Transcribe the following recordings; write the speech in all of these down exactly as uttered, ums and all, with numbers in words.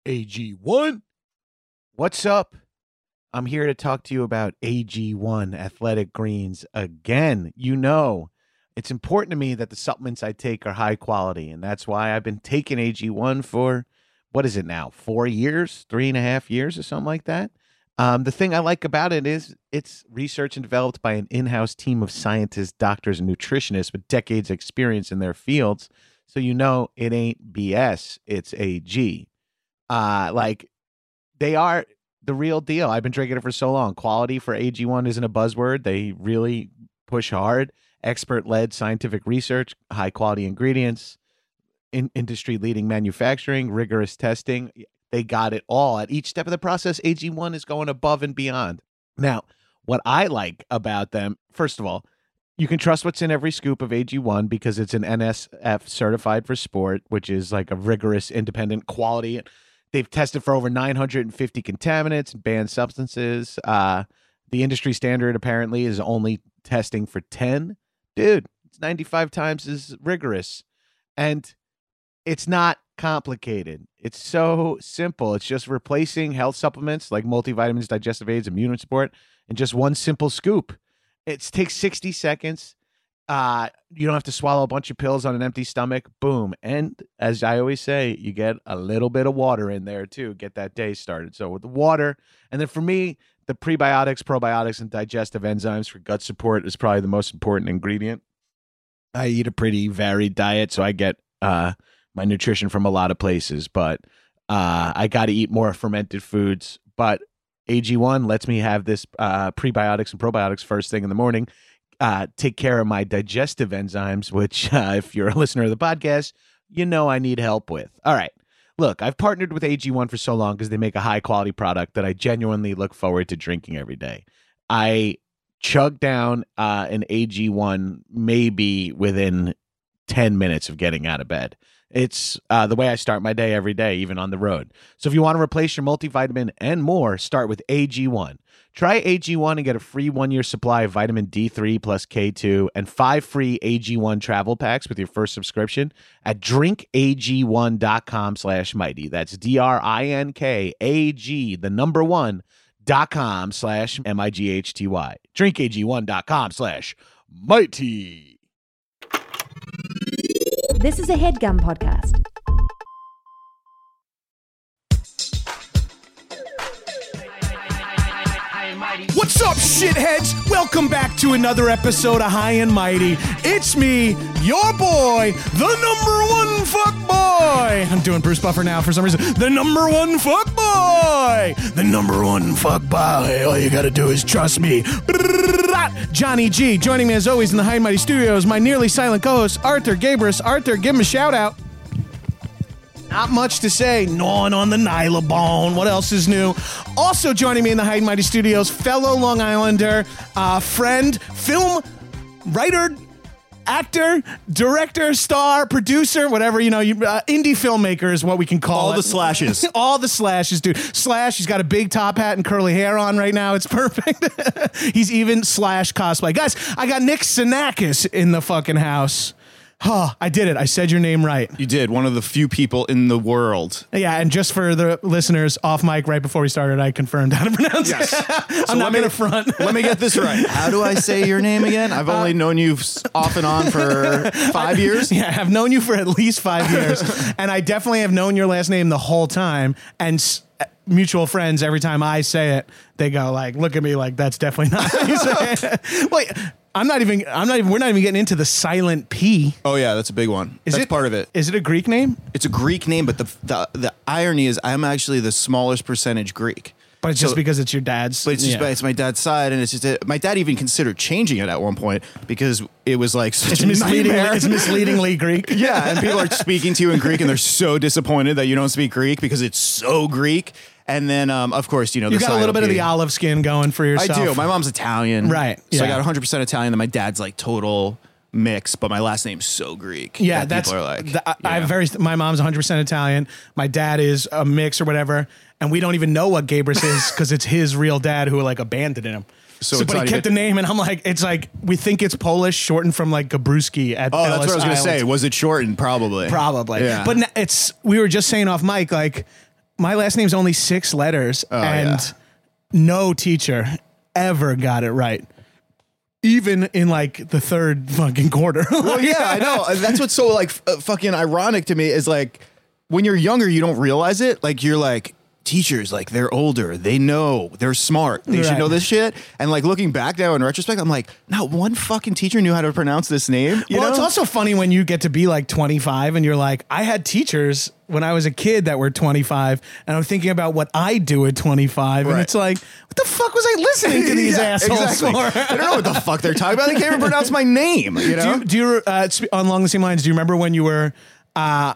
A G one. What's up? I'm here to talk to you about A G one Athletic Greens again. You know, it's important to me that the supplements I take are high quality, and that's why I've been taking A G one for, what is it now, four years, three and a half years or something like that. Um, the thing I like about it is it's researched and developed by an in-house team of scientists, doctors, and nutritionists with decades of experience in their fields. So you know it ain't B S, it's A G. Uh, like, they are the real deal. I've been drinking it for so long. Quality for A G one isn't a buzzword. They really push hard. Expert-led scientific research, high-quality ingredients, in industry-leading manufacturing, rigorous testing. They got it all. At each step of the process, A G one is going above and beyond. Now, what I like about them, first of all, you can trust what's in every scoop of A G one because it's an N S F certified for sport, which is like a rigorous, independent quality. They've tested for over nine hundred fifty contaminants and banned substances. Uh, the industry standard apparently is only testing for ten. Dude, it's ninety-five times as rigorous. And it's not complicated. It's so simple. It's just replacing health supplements like multivitamins, digestive aids, immune support, in just one simple scoop. It takes sixty seconds. Uh, you don't have to swallow a bunch of pills on an empty stomach. Boom. And as I always say, you get a little bit of water in there too. Get that day started. So with the water, and then for me, the prebiotics, probiotics, and digestive enzymes for gut support is probably the most important ingredient. I eat a pretty varied diet, so I get uh, my nutrition from a lot of places, but uh, I got to eat more fermented foods. But A G one lets me have this uh, prebiotics and probiotics first thing in the morning. Uh, take care of my digestive enzymes, which uh, if you're a listener of the podcast, you know I need help with. All right. Look, I've partnered with A G one for so long because they make a high quality product that I genuinely look forward to drinking every day. I chug down uh, an A G one maybe within ten minutes of getting out of bed. It's uh, the way I start my day every day, even on the road. So if you want to replace your multivitamin and more, start with A G one. Try A G one and get a free one-year supply of vitamin D three plus K two and five free A G one travel packs with your first subscription at drinkag1.com slash mighty. That's D-R-I-N-K-A-G, the number one, dot com slash M-I-G-H-T-Y. drinkag1.com slash mighty. This is a HeadGum podcast. What's up, shitheads? Welcome back to another episode of High and Mighty. It's me, your boy, the number one fuck boy. I'm doing Bruce Buffer now for some reason. The number one fuck boy. The number one fuck boy. All you gotta do is trust me. Johnny G. Joining me as always in the High and Mighty studios, my nearly silent co-host, Arthur Gabris. Arthur, give him a shout out. Not much to say. Gnawing on the Nylabone. What else is new? Also joining me in the High and Mighty studios, fellow Long Islander, uh, friend, film writer, actor, director, star, producer, whatever, you know, you, uh, indie filmmaker is what we can call All it. the slashes. All the slashes, dude. Slash, he's got a big top hat and curly hair on right now. It's perfect. He's even Slash cosplay. Guys, I got Nick Sinakis in the fucking house. Oh, I did it. I said your name right. You did. One of the few people in the world. Yeah, and just for the listeners, off mic right before we started, I confirmed how to pronounce Yes. it. I'm So not let going me- to front. Let me get this right. How do I say your name again? I've only known you off and on for five years. Yeah, I've known you for at least five years, and I definitely have known your last name the whole time. And s- mutual friends, every time I say it, they go like, "Look at me, like that's definitely not how you say it." Wait, I'm not even. I'm not even. We're not even getting into the silent P. Oh yeah, that's a big one. Is that's it part of it. Is it a Greek name? It's a Greek name, but the the, the irony is I'm actually the smallest percentage Greek. But it's just So- because it's your dad's. But it's just yeah. it's my dad's side, and it's just a, my dad even considered changing it at one point because it was like such It's a misleading. nightmare. It's misleadingly Greek. Yeah, and people are speaking to you in Greek, and they're so disappointed that you don't speak Greek because it's so Greek. And then, um, of course, you know, You the got a little bit of the olive. olive skin going for yourself. I do. My mom's Italian. Right, So yeah. I got one hundred percent Italian. Then my dad's like total mix, but my last name's so Greek. Yeah, that that's people are like. the, I, yeah. I'm very. My mom's one hundred percent Italian. My dad is a mix or whatever, and we don't even know what Gabris is because it's his real dad who like abandoned him. So So, it's but he not kept even- the name, and I'm like, it's like we think it's Polish, shortened from like Gabruski at. Oh, that's Ellis what I was going to Island. say. Was it shortened? Probably. Probably. Yeah. But n- it's, we were just saying off mic, like, my last name's only six letters, and yeah. no teacher ever got it right. Even in like the third fucking quarter. Well, yeah, I know. That's what's so like f- uh, fucking ironic to me is like when you're younger, you don't realize it. Like you're like teachers, like they're older, they know, they're smart, they Right. should know this shit. And like looking back now in retrospect, I'm like, not one fucking teacher knew how to pronounce this name. You well, know? it's also funny when you get to be like twenty-five and you're like, I had teachers when I was a kid that were twenty-five, and I'm thinking about what I do at twenty-five, and Right. it's like, what the fuck was I listening to these Yeah, assholes exactly. for? I don't know what the fuck they're talking about. They can't even pronounce my name. You know? Do you, do you uh, sp- along the same lines, do you remember when you were uh,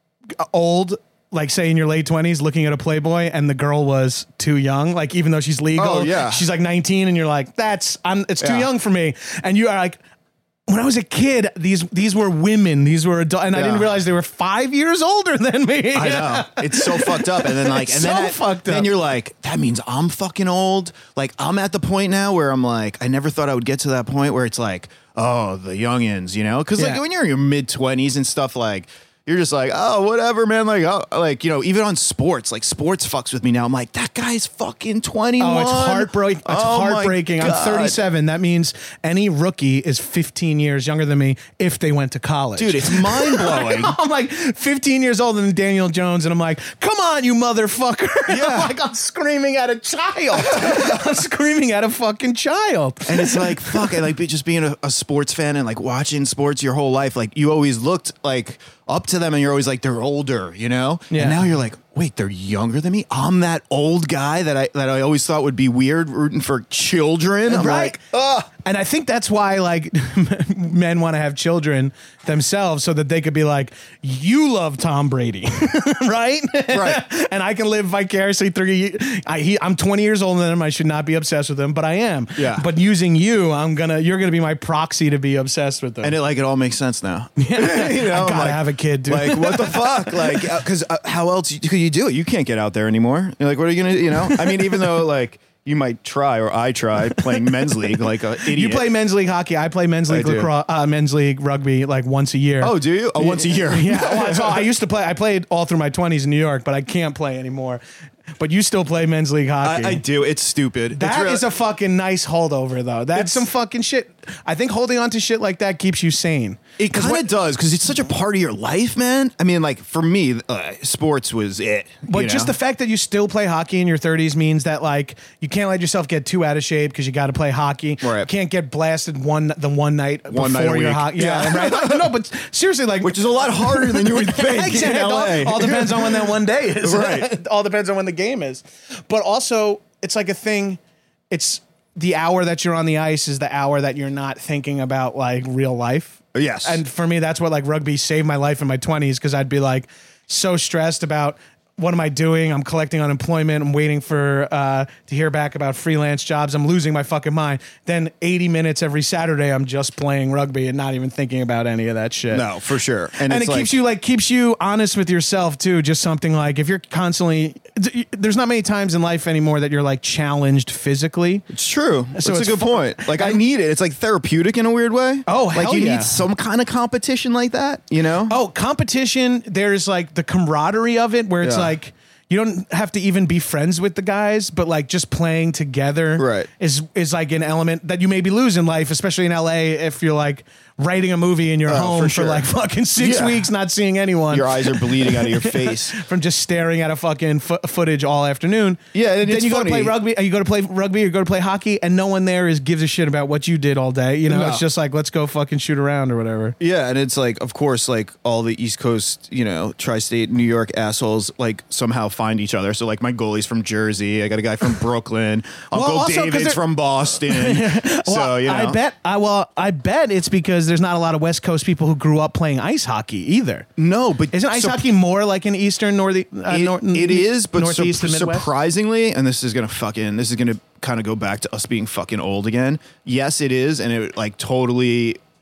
old, like say in your late twenties, looking at a Playboy and the girl was too young, like even though she's legal, Oh, yeah. she's like nineteen and you're like, that's, I'm, it's too Yeah. young for me. And you are like, when I was a kid, these these were women, these were adult, and I Yeah. didn't realize they were five years older than me. I know. It's so fucked up. And then like, It's and then, so I- fucked then up. you're like, that means I'm fucking old. Like I'm at the point now where I'm like, I never thought I would get to that point where it's like, oh, the youngins, you know? Cause like Yeah. when you're in your mid twenties and stuff, like you're just like, oh, whatever, man. Like, oh, like, you know, even on sports, like sports fucks with me now. I'm like, that guy's fucking twenty-one. Oh, it's heartbreaking. It's Oh, my heartbreaking. I'm God. thirty-seven. That means any rookie is fifteen years younger than me if they went to college. Dude, it's mind blowing. I'm like fifteen years older than Daniel Jones, and I'm like, come on, you motherfucker. Yeah. I'm like, I'm screaming at a child. I'm screaming at a fucking child. And it's like, fuck, I like be, just being a, a sports fan and like watching sports your whole life. Like you always looked like up to them and you're always like, they're older, you know? Yeah. And now you're like, wait, they're younger than me? I'm that old guy that I that I always thought would be weird rooting for children. I'm Right. like, ugh. And I think that's why like men want to have children themselves so that they could be like, you love Tom Brady, right? Right. And I can live vicariously through you. I, he, I'm twenty years older than him. I should not be obsessed with him, but I am. Yeah. But using you, I'm gonna, you're gonna be my proxy to be obsessed with them. And it like it all makes sense now. you know, I I'm gotta like, have a kid, dude. Like, what the fuck? Like, because uh, how else you- could you do it? You can't get out there anymore. You're like, what are you gonna, you know? I mean, even though like you might try, or I try playing men's league like an idiot. You play men's league hockey. I play men's league do. lacrosse, uh, men's league rugby like once a year. Oh, do you? Oh, once a year. Yeah. Well, so I used to play. I played all through my twenties in New York, but I can't play anymore. But you still play men's league hockey. I, I do. It's stupid. That it's is a fucking nice holdover, though. That's some fucking shit. I think holding on to shit like that keeps you sane. It 'Cause kind what- of does because it's such a part of your life, man. I mean, like for me, uh, sports was it. But you just know? the fact that you still play hockey in your thirties means that like you can't let yourself get too out of shape because you got to play hockey. Right. You can't get blasted one the one night One before night a your week. hockey. Yeah, right. Like, no, but seriously, like which is a lot harder than you would think Exactly. in L A. All, all depends on when that one day is. Right. All depends on when the game is. But also, it's like a thing. It's the hour that you're on the ice is the hour that you're not thinking about like real life. Yes. And for me, that's what like rugby saved my life in my twenties because I'd be like so stressed about what am I doing? I'm collecting unemployment. I'm waiting for uh, to hear back about freelance jobs. I'm losing my fucking mind. Then eighty minutes every Saturday, I'm just playing rugby and not even thinking about any of that shit. No, for sure. And, And it's it like, keeps you like keeps you honest with yourself too. Just something like if you're constantly, there's not many times in life anymore that you're like challenged physically. It's true. So That's it's a good fu- point. Like I need it. It's like therapeutic in a weird way. Oh, like hell you yeah. need some kind of competition like that. You know? Oh, competition. There's like the camaraderie of it where it's Yeah. like you don't have to even be friends with the guys, but like just playing together Right. is is like an element that you maybe lose in life, especially in L A if you're like writing a movie in your Oh, home for for, sure. like fucking six Yeah. weeks not seeing anyone. Your eyes are bleeding out of your face. From just staring at a fucking fo- footage all afternoon. Yeah, and then it's you go to funny. play rugby. You go to play rugby. You go to play hockey, and no one there is gives a shit about what you did all day. You know, No. it's just like let's go fucking shoot around or whatever. Yeah, and it's like, of course, like all the East Coast, you know, tri-state New York assholes, like somehow find each other. So like my goalie's from Jersey, I got a guy from Brooklyn, Well, Uncle also, 'cause David's they're- from Boston. so Well, you know, I bet. I well, I bet it's because there's not a lot of West Coast people who grew up playing ice hockey either. no, but Isn't ice so- hockey more like an Eastern, north, uh, It, nor- it is, but sur- Northeast and Midwest? surprisingly, and this is gonna fucking, this is gonna kind of go back to us being fucking old again. Yes, it is, and it like totally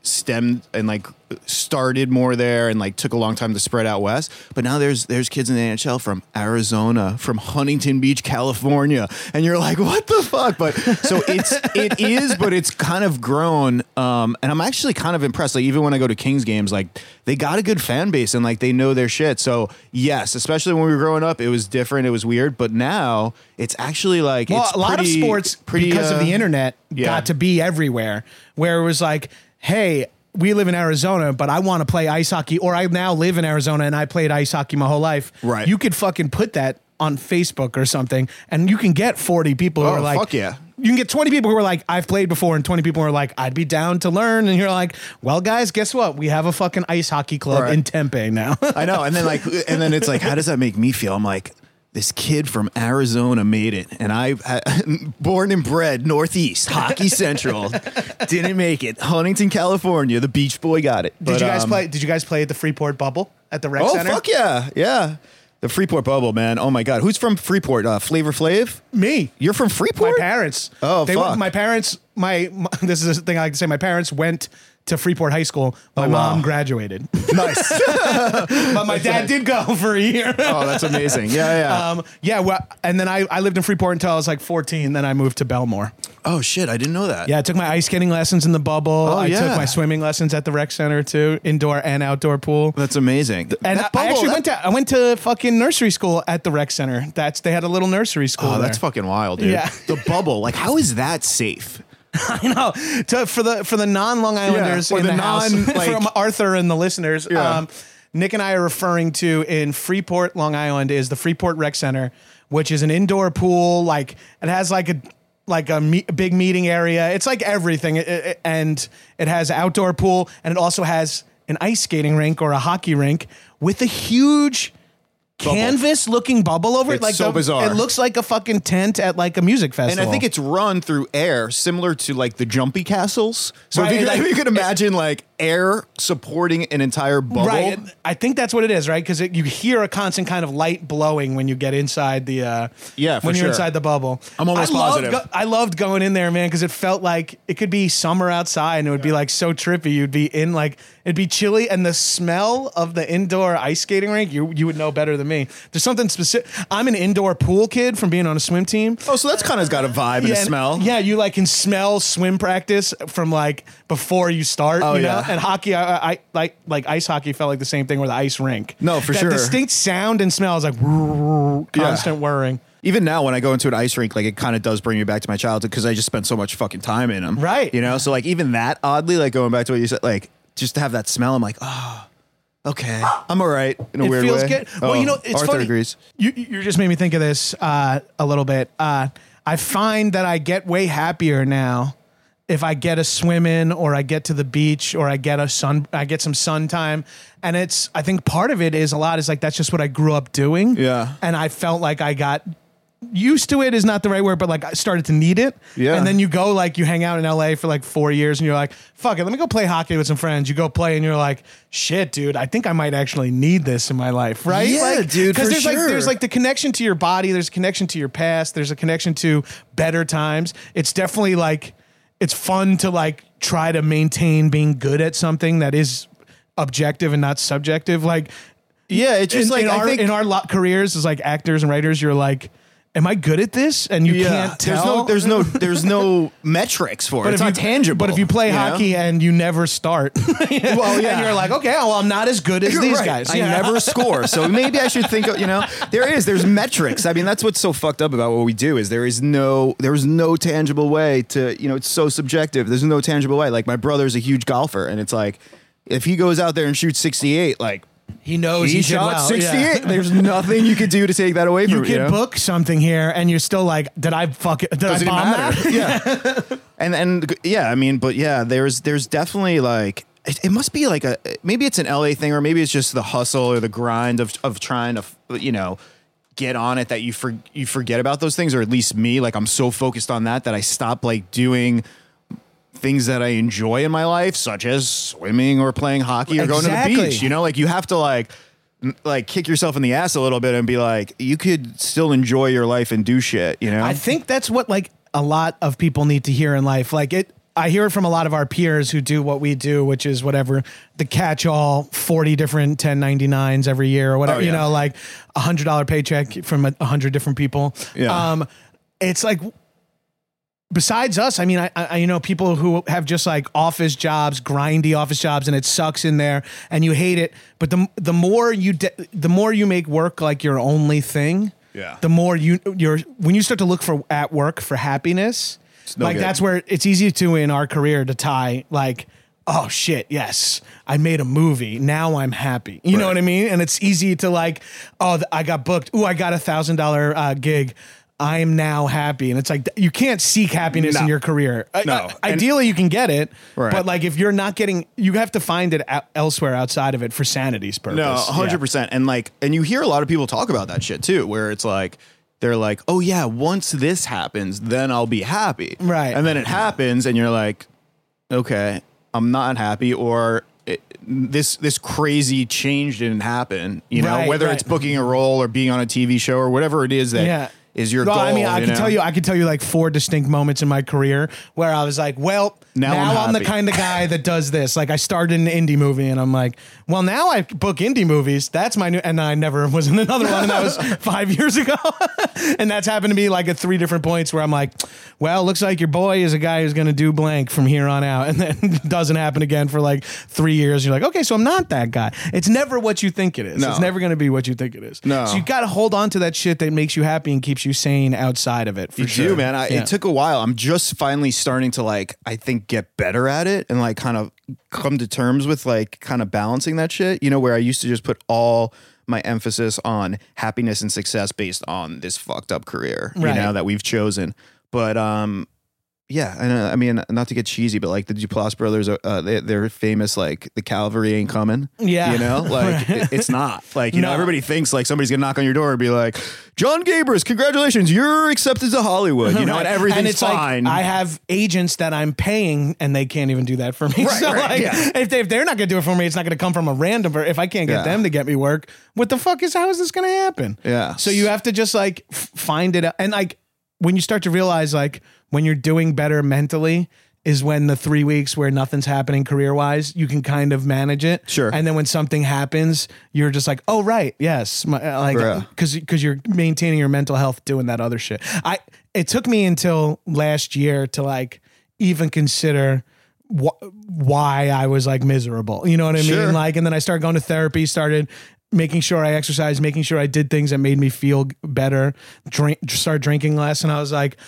stemmed and like started more there and like took a long time to spread out west. But now there's there's kids in the N H L from Arizona, from Huntington Beach, California, and you're like, what the fuck? But so it's it is, but it's kind of grown. Um, and I'm actually kind of impressed. Like even when I go to Kings games, like they got a good fan base and like they know their shit. So yes, especially when we were growing up, it was different. It was weird, but now it's actually like Well, it's a lot pretty, of sports pretty, because uh, of the internet yeah. got to be everywhere. Where it was like, hey, we live in Arizona, but I want to play ice hockey, or I now live in Arizona and I played ice hockey my whole life. Right. You could fucking put that on Facebook or something, and you can get forty people who Oh, are like, fuck yeah. You can get twenty people who are like, I've played before, and twenty people who are like, I'd be down to learn. And you're like, well, guys, guess what? We have a fucking ice hockey club Right. in Tempe now. I know. And then like, and then it's like, how does that make me feel? I'm like, this kid from Arizona made it, and I, born and bred Northeast Hockey Central, didn't make it. Huntington, California, the Beach Boy got it. Did But, you guys um, play? Did you guys play at the Freeport Bubble at the Rec Oh Center? fuck yeah, yeah. The Freeport Bubble, man. Oh my god, who's from Freeport? Uh, Flavor Flav? Me. You're from My Freeport? parents. Oh, they fuck. Went, my parents. My, my this is a thing I like to say. My parents went to Freeport High School. My Oh, wow. mom graduated, Nice. but my dad did go for a year. Oh, that's amazing. Yeah, yeah. Um, yeah, well, and then I, I lived in Freeport until I was like fourteen. Then I moved to Belmore. oh shit, I didn't know that. Yeah, I took my ice skating lessons in the bubble. Oh, I yeah. took my swimming lessons at the rec center too, indoor and outdoor pool. That's amazing. And That I, I bubble, actually that- went to I went to fucking nursery school at the rec center. That's they had a little nursery school. Oh, there. that's fucking wild, dude. Yeah. The bubble, like, how is that safe? I know. To, for the for the non Long Islanders or in the the, house, non, like- from Arthur and the listeners, Yeah. um, Nick and I are referring to in Freeport, Long Island, is the Freeport Rec Center, which is an indoor pool. Like it has like a like a me- big meeting area. It's like everything, It- it- and it has an outdoor pool, and it also has an ice skating rink or a hockey rink with a huge canvas looking bubble over it. It's Like so the- bizarre. It looks like a fucking tent at like a music And festival. I think it's run through air, similar to like the jumpy castles. So Right, if, you, like- if you could imagine like air supporting an entire bubble. Right. I think that's what it is, right? Because you hear a constant kind of light blowing when you get inside the uh, Yeah, for when you're sure. inside the bubble. I'm almost I loved positive. go- I loved going in there, man, because it felt like it could be summer outside and it would be like so trippy. You'd be in like it'd be chilly, and the smell of the indoor ice skating rink, you you would know better than me. There's something specific. I'm an indoor pool kid from being on a swim team. Oh, so that's kind of got a vibe and a and- smell. Yeah, you like can smell swim practice from like before you start. Oh, you know? yeah. And hockey, I, I like like ice hockey felt like the same thing with the ice rink. No, for that sure. distinct sound and smell is like constant whirring. Even now, when I go into an ice rink, like it kind of does bring me back to my childhood because I just spent so much fucking time in them. Right. You know, so like even that, oddly, like going back to what you said, like just to have that smell, I'm like, oh, okay, I'm all right in a It weird feels way. good. Well, Oh, you know, it's Arthur funny. agrees. You you just made me think of this uh, a little bit. Uh, I find that I get way happier now if I get a swim in, or I get to the beach, or I get a sun, I get some sun time. And it's, I think part of it is a lot is like, that's just what I grew up doing. Yeah. And I felt like I got used to it is not the right word, but like I started to need it. Yeah. And then you go, like you hang out in L A for like four years and you're like, fuck it, let me go play hockey with some friends. You go play and you're like, shit, dude, I think I might actually need this in my life. Right? Yeah, like, dude, Because for there's like, sure. there's like the connection to your body. There's a connection to your past. There's a connection to better times. It's definitely like, it's fun to like try to maintain being good at something that is objective and not subjective. Like, Yeah, it's just in, like in I our, think in our lo- careers as like actors and writers, you're like, am I good at this? And you can't tell. There's no, there's no, there's no metrics for it. But It's if not you, tangible. But if you play you know? hockey and you never start, Well, yeah. and you're like, okay, well, I'm not as good as You're these right. guys. I Yeah. never score, so maybe I should think of, you know, there is, there's metrics. I mean, that's what's so fucked up about what we do is there is no, there is no tangible way to, you know, it's so subjective. There's no tangible way. Like my brother's a huge golfer, and it's like, if he goes out there and shoots sixty-eight, like He knows he, he, did shot well. sixty-eight. Yeah. There's nothing you could do to take that away from You him. could know? book something here, and you're still like, did I fuck it? Did Doesn't I even bomb matter. that? Yeah. and and yeah, I mean, but yeah, there's there's definitely like it, it must be like a maybe it's an L A thing, or maybe it's just the hustle or the grind of of trying to you know get on it that you for, you forget about those things, or at least me, like I'm so focused on that that I stop like doing things that I enjoy in my life, such as swimming or playing hockey or going to the Exactly. beach. You know, like you have to like n- like kick yourself in the ass a little bit and be like, you could still enjoy your life and do shit. You know, I think that's what like a lot of people need to hear in life. Like it, I hear it from a lot of our peers who do what we do, which is whatever the catch-all forty different ten ninety-nines every year or whatever, Oh, yeah. you know, like a hundred dollar paycheck from a hundred different people. Yeah. Um, it's like, besides us, I mean, I, I, you know, people who have just like office jobs, grindy office jobs, and it sucks in there and you hate it. But the, the more you, de- the more you make work like your only thing, Yeah. the more you, you're, when you start to look for at work for happiness, no like good. that's where it's easy to in our career to tie like, oh shit, yes, I made a movie. Now I'm happy. You know Right. what I mean? And it's easy to like, oh, th- I got booked. Ooh, I got a thousand dollar uh, gig. I am now happy. And it's like, you can't seek happiness No. in your career. I- No. I- And- ideally you can get it, Right. but like if you're not getting, you have to find it out- elsewhere outside of it for sanity's purpose. No, one hundred Yeah. percent. And like, and you hear a lot of people talk about that shit too, where it's like, they're like, oh yeah, once this happens, then I'll be happy. Right. And then it happens and you're like, okay, I'm not happy, or it, this this crazy change didn't happen. You know, Right, whether right. it's booking a role or being on a T V show or whatever it is that is Yeah. your Well, goal. I mean, I you can know? tell you, I can tell you like four distinct moments in my career where I was like, well, Now now, I'm I'm, the happy. kind of guy that does this. Like I started an indie movie and I'm like, well, now I book indie movies. That's my new, and I never was in another one. And that was five years ago. And that's happened to be like at three different points where I'm like, well, looks like your boy is a guy who's going to do blank from here on out. And then it doesn't happen again for like three years. You're like, okay, so I'm not that guy. It's never what you think it is. No. It's never going to be what you think it is. No. So you got to hold on to that shit that makes you happy and keeps you sane outside of it. For You sure. do, man. I, Yeah. It took a while. I'm just finally starting to like, I think, get better at it and like kind of come to terms with like kind of balancing that shit. You know, where I used to just put all my emphasis on happiness and success based on this fucked up career, Right. you know, that we've chosen. But um, yeah, and uh, I mean, not to get cheesy, but like the Duplass brothers, uh, they, they're famous. Like the cavalry ain't coming. Yeah. you know, like it- it's not like you know No. everybody thinks like somebody's gonna knock on your door and be like, John Gabris, congratulations, you're accepted to Hollywood. You know, and everything's and it's fine. Like, I have agents that I'm paying, and they can't even do that for me. Right, so, right, like, yeah. if, they, if they're not going to do it for me, it's not going to come from a random. If I can't get Yeah. them to get me work, what the fuck is? How is this going to happen? Yeah. So you have to just like f- find it, out. And like when you start to realize, like when you're doing better mentally, is when the three weeks where nothing's happening career wise, you can kind of manage it. Sure. And then when something happens, you're just like, oh, right. Yes. My, uh, like, Yeah. cause, cause you're maintaining your mental health doing that other shit. I, it took me until last year to like even consider wh- why I was like miserable. You know what I Sure. mean? Like, and then I started going to therapy, started making sure I exercised, making sure I did things that made me feel better, drink, start drinking less. And I was like,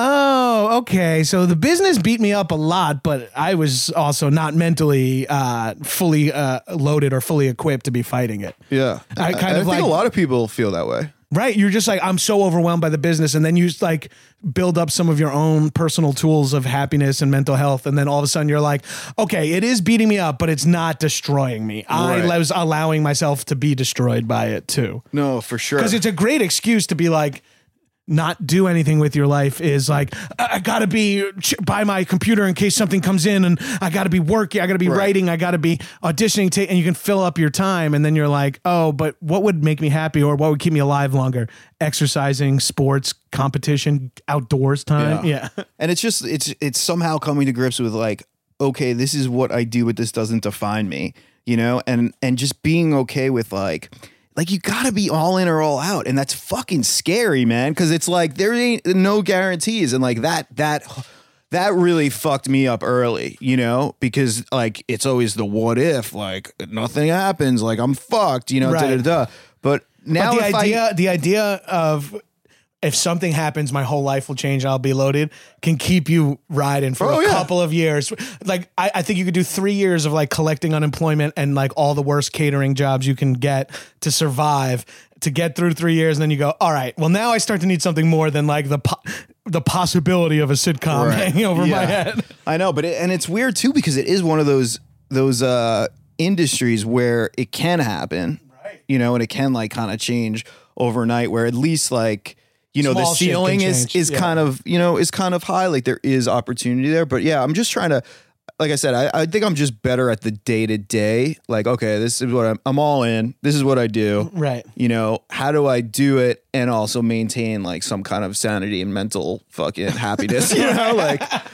oh, okay. So the business beat me up a lot, but I was also not mentally uh, fully uh, loaded or fully equipped to be fighting it. yeah, I kind of think like- a lot of people feel that way. Right. You're just like, I'm so overwhelmed by the business. And then you like build up some of your own personal tools of happiness and mental health. And then all of a sudden you're like, okay, it is beating me up, but it's not destroying me. Right. I was allowing myself to be destroyed by it too. No, for sure. Because it's a great excuse to be like, not do anything with your life is like, I, I gotta be ch- by my computer in case something comes in, and I gotta be working, I gotta be Right. writing, I gotta be auditioning, ta- and you can fill up your time. And then you're like, oh, but what would make me happy or what would keep me alive longer? Exercising, sports, competition, outdoors time. Yeah. And it's just it's it's somehow coming to grips with like, okay, this is what I do, but this doesn't define me, you know, and and just being okay with like. Like you gotta be all in or all out, and that's fucking scary, man. Because it's like there ain't no guarantees, and like that that that really fucked me up early, you know. Because like it's always the what if, like nothing happens, like I'm fucked, you know. Right. Da, da, da. But now But the if idea, I the idea of if something happens, my whole life will change. I'll be loaded. Can keep you riding for Oh, a yeah. couple of years. Like I, I think you could do three years of like collecting unemployment and like all the worst catering jobs you can get to survive. To get through three years, and then you go, all right. Well, now I start to need something more than like the po- the possibility of a sitcom Right. hanging over my Yeah. head. I know, but it, and it's weird too because it is one of those those uh, industries where it can happen, Right. you know, and it can like kind of change overnight. Where at least like you know Small the shit can ceiling is change, is yeah. kind of you know is kind of high. Like there is opportunity there, but yeah, I'm just trying to. Like I said, I, I think I'm just better at the day to day. Like, okay, this is what I'm, I'm all in. This is what I do. Right. You know, how do I do it and also maintain like some kind of sanity and mental fucking happiness? You know, like,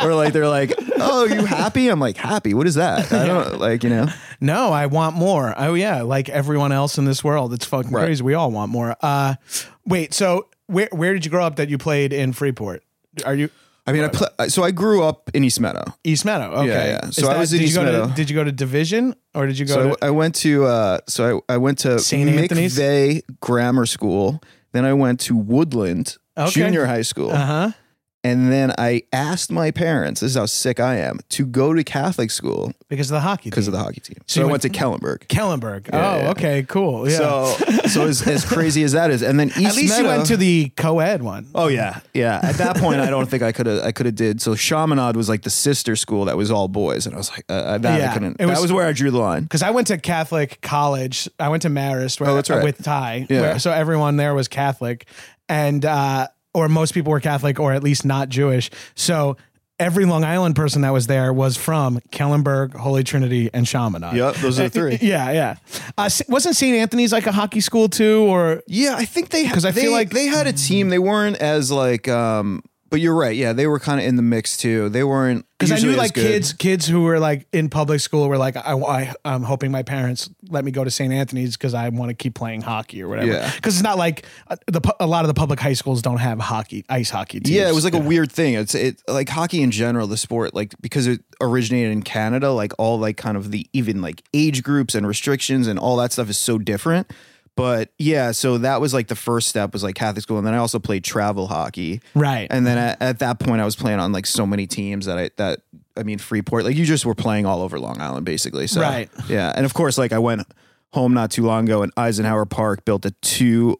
or like they're like, "Oh, you happy?" I'm like, "Happy? What is that?" I don't like, you know. No, I want more. Oh yeah, like everyone else in this world, it's fucking Right. crazy. We all want more. Uh, wait, so where where did you grow up that you played in Freeport? Are you I mean, I play, so I grew up in East Meadow. East Meadow? Okay, Yeah, yeah. Is So I was in did East you go Meadow. To, did you go to Division or did you go So to? I, I went to uh, so I, I went to Saint Anthony's? McVeigh Grammar School. Then I went to Woodland Okay. Junior High School. Uh huh. And then I asked my parents, this is how sick I am, to go to Catholic school Because of the hockey. because team. of the hockey team. So So, you I went- went to Kellenberg. Kellenberg. Yeah, oh, yeah. okay, cool. Yeah. So, so as, as crazy as that is, and then East at least Meadow, you went to the co-ed one. Oh yeah, yeah. At that point, I don't think I could have. I could have did. So Chaminade was like the sister school that was all boys, and I was like, uh, that Yeah, I couldn't. it was- that was where I drew the line. Because I went to Catholic college. I went to Marist where, Oh, that's right. with Ty. Yeah. where- so everyone there was Catholic. And, uh, or most people were Catholic or at least not Jewish. So every Long Island person that was there was from Kellenberg, Holy Trinity, and Chaminade. Yep, those are the three. Yeah, yeah. Uh, S- wasn't Saint Anthony's like a hockey school too? Or Yeah, I think they 'Cause I they- feel like- they had a team. They weren't as like. um But you're right. Yeah, they were kind of in the mix too. They weren't because I knew usually as like good. kids, kids who were like in public school were like, I, I, I'm hoping my parents let me go to Saint Anthony's because I want to keep playing hockey or whatever. Yeah. Because it's not like uh, the pu- a lot of the public high schools don't have hockey, ice hockey teams. Yeah, it was like a weird thing. It's it like hockey in general, the sport, like because it originated in Canada, like all like kind of the even like age groups and restrictions and all that stuff is so different. But yeah, so that was like the first step was like Catholic school, and then I also played travel hockey, Right. And then at, at that point, I was playing on like so many teams that I that I mean Freeport, like you just were playing all over Long Island basically. So Right. yeah, and of course, like I went home not too long ago, and Eisenhower Park built a two.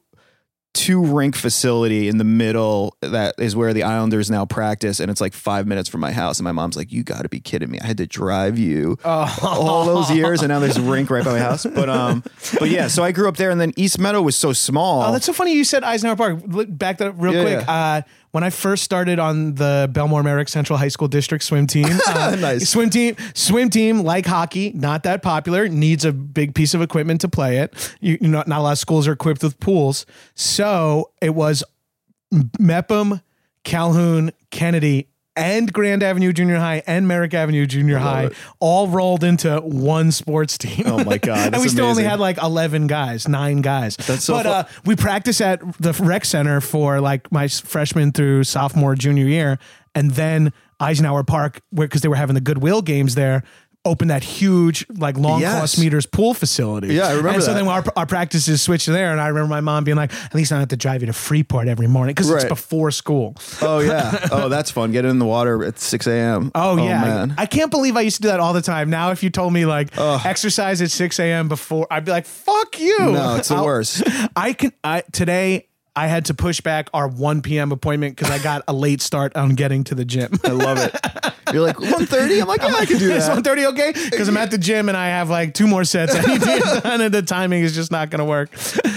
two rink facility in the middle that is where the Islanders now practice, and it's like five minutes from my house, and my mom's like, you got to be kidding me, I had to drive you all those years, and now there's a rink right by my house. But um but yeah, so I grew up there, and then East Meadow was so small. Oh, that's so funny you said Eisenhower Park. Look, back that up real Yeah, quick. Uh, when I first started on the Belmore Merrick Central High School District swim team, uh, Nice. swim team, swim team, like hockey, not that popular, needs a big piece of equipment to play it. You, you know, not a lot of schools are equipped with pools. So it was Mepham, Calhoun, Kennedy, and Grand Avenue Junior High and Merrick Avenue Junior High it. all rolled into one sports team. Oh my God, and that's we still only amazing. had like eleven guys, nine guys. That's so But fu- uh, we practiced at the rec center for like my freshman through sophomore, junior year. And then Eisenhower Park, because they were having the Goodwill games there, opened that huge, like long Yes. cross meters pool facility. Yeah, I remember And so that. then our, our practices switched there. And I remember my mom being like, at least I don't have to drive you to Freeport every morning because it's Right. before school. Oh yeah, oh that's fun. Get in the water at six a.m. Oh, yeah. man. I can't believe I used to do that all the time. Now, if you told me like exercise at six a.m. before, I'd be like, fuck you. No, it's the I'll- worst. I can, I, today, I had to push back our one p.m. appointment because I got a late start on getting to the gym. I love it. You're like one thirty. I'm like, yeah, I can do Is that. one thirty okay? Because I'm at the gym and I have like two more sets I need to get done and the timing is just not going to work.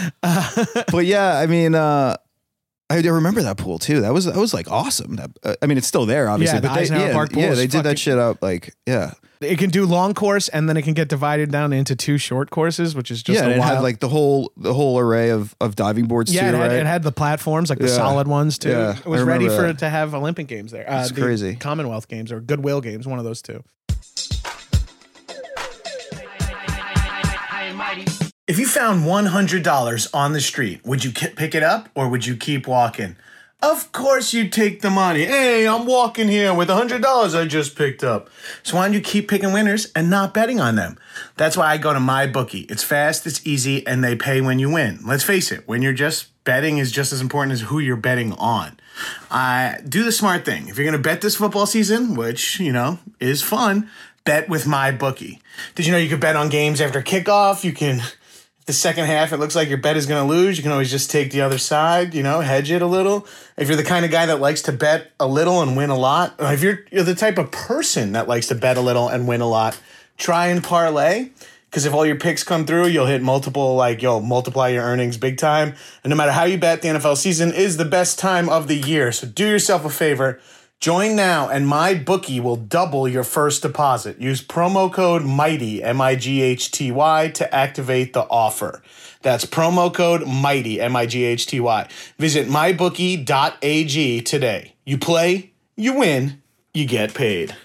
But yeah, I mean, uh, I do remember that pool too. That was that was like awesome. That, uh, I mean, it's still there, obviously. Yeah, the but they, Eisenhower yeah, Park pool yeah, is they did fucking- that shit up. Like, yeah, It can do long course and then it can get divided down into two short courses, which is just yeah. a And it wild. had like the whole the whole array of of diving boards yeah, too, it had, right? it had the platforms, like the Yeah. solid ones too. Yeah, it was I ready remember for that. it to have Olympic games there. Uh, It's the crazy. Commonwealth Games or Goodwill Games, one of those two. If you found one hundred dollars on the street, would you ki- pick it up or would you keep walking? Of course you'd take the money. Hey, I'm walking here with one hundred dollars I just picked up. So why don't you keep picking winners and not betting on them? That's why I go to MyBookie. It's fast, it's easy, and they pay when you win. Let's face it, when you're just betting is just as important as who you're betting on. Uh, do the smart thing. If you're going to bet this football season, which, you know, is fun, bet with MyBookie. Did you know you could bet on games after kickoff? You can... The second half, it looks like your bet is going to lose. You can always just take the other side, you know, hedge it a little. If you're the kind of guy that likes to bet a little and win a lot, or if you're, you're the type of person that likes to bet a little and win a lot, try and parlay. Because if all your picks come through, you'll hit multiple, like, you'll multiply your earnings big time. And no matter how you bet, the N F L season is the best time of the year. So do yourself a favor. Join now, and MyBookie will double your first deposit. Use promo code MIGHTY, M I G H T Y, to activate the offer. That's promo code MIGHTY, M I G H T Y. Visit my bookie dot a g today. You play, you win, you get paid.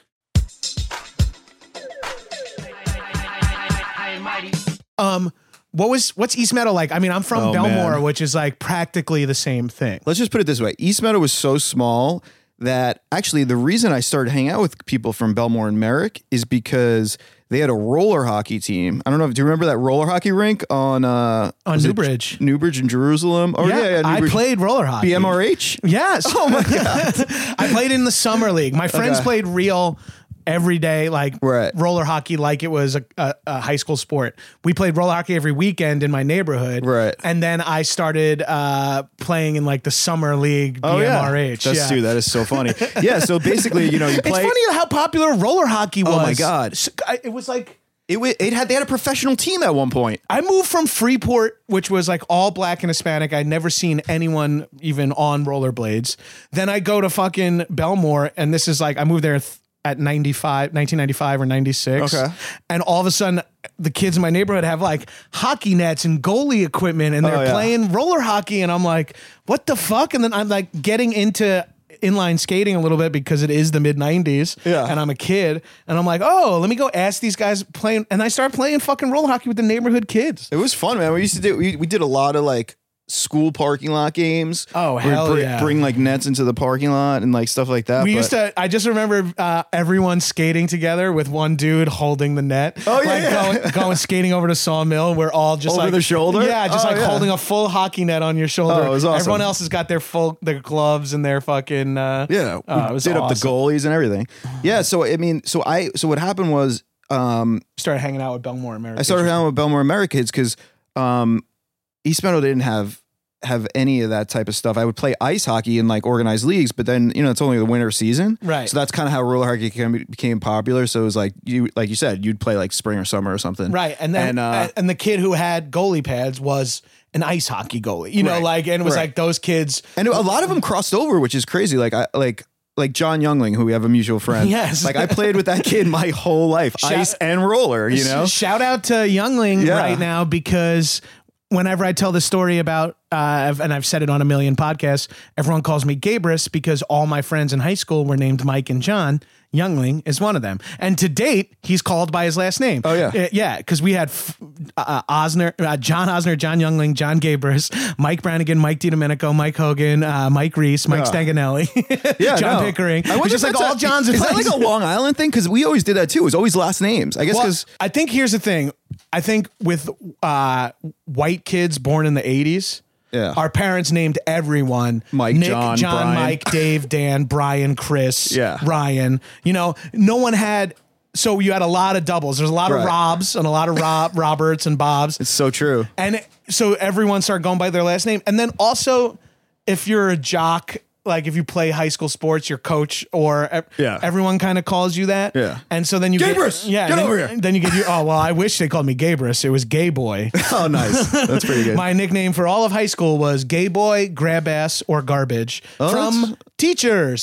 Um, what was what's East Meadow like? I mean, I'm from Oh, Belmore, man. which is like practically the same thing. Let's just put it this way. East Meadow was so small that actually the reason I started hanging out with people from Belmore and Merrick is because they had a roller hockey team. I don't know if do you remember that roller hockey rink on uh On was it Newbridge. Newbridge in Jerusalem. Oh yeah, yeah, I Newbridge. played roller hockey. B M R H. Yes. Oh my god. I played in the summer league. My friends Okay. played real every day, like Right. roller hockey, like it was a, a, a high school sport. We played roller hockey every weekend in my neighborhood. Right. And then I started uh, playing in like the summer league, Oh B M R yeah. H. That's yeah. dude, that is so funny. Yeah, so basically, you know, you play It's funny how popular roller hockey was. Oh my God. So, I- It was like, it, wa- it had they had a professional team at one point. I moved from Freeport, which was like all black and Hispanic. I'd never seen anyone even on rollerblades. Then I go to fucking Belmore, and this is like, I moved there th- at ninety-five, nineteen ninety-five or ninety-six. Okay. And all of a sudden, the kids in my neighborhood have like hockey nets and goalie equipment, and they're Oh, yeah. playing roller hockey. And I'm like, what the fuck? And then I'm like getting into inline skating a little bit because it is the mid nineties. Yeah. And I'm a kid. And I'm like, oh, let me go ask these guys playing. And I started playing fucking roller hockey with the neighborhood kids. It was fun, man. We used to do we, we did a lot of like school parking lot games. Oh, We'd hell bring, yeah. Bring like nets into the parking lot and like stuff like that. We but- used to. I just remember uh, everyone skating together with one dude holding the net. Oh, yeah, like yeah. Going, going skating over to Sawmill. We're all just Over like the shoulder? Yeah, just Oh, like yeah. holding a full hockey net on your shoulder. Oh, it was awesome. Everyone else has got their full their gloves and their fucking uh, Yeah, uh, we it was did up the awesome. goalies and everything. Yeah, so I mean, so I so what happened was um, Started hanging out with Belmore America. I started hanging out with Belmore Americans because um, East Meadow didn't have have any of that type of stuff. I would play ice hockey in like organized leagues, but then you know it's only the winter season, Right. So that's kind of how roller hockey became, became popular. So it was like you like you said, you'd play like spring or summer or something, Right, and then And, uh, and the kid who had goalie pads was an ice hockey goalie. You know, Right. like and it was Right. like those kids. And a lot of them crossed over, which is crazy. Like I like. Like John Youngling, who we have a mutual friend. Yes. Like I played with that kid my whole life, Shout- ice and roller, you know? Shout out to Youngling Yeah. right now because whenever I tell the story about, uh, and I've said it on a million podcasts, everyone calls me Gabrus because all my friends in high school were named Mike and John. Youngling is one of them. And to date, he's called by his last name. Oh, yeah. Uh, yeah, because we had f- uh, Osner, uh, John Osner, John Youngling, John Gabrus, Mike Brannigan, Mike DiDomenico, Mike Hogan, uh, Mike Reese, Mike Yeah. Stanganelli, Yeah, John no. Pickering. I wonder It's just if like that's all a- Johns. in Is that place. like a Long Island thing? Because we always did that too. It was always last names. I guess Well, because I think here's the thing. I think with uh, white kids born in the eighties, Yeah. our parents named everyone Mike, Nick, John, John, Brian. Mike, Dave, Dan, Brian, Chris, Yeah. Ryan. You know, no one had. So you had a lot of doubles. There's a lot Right. of Robs and a lot of Rob Roberts and Bobs, it's so true. and it- so everyone started going by their last name. And then also, if you're a jock. Like if you play high school sports, your coach or ev- Yeah. everyone kind of calls you that. Yeah. And so then you Gabrus, get, yeah, get then, over here. Then you get your, oh, well, I wish they called me Gabrus. It was Gay Boy. Oh, nice. That's pretty good. My nickname for all of high school was Gay Boy, Grab Ass, or Garbage Oh, from that's- teachers.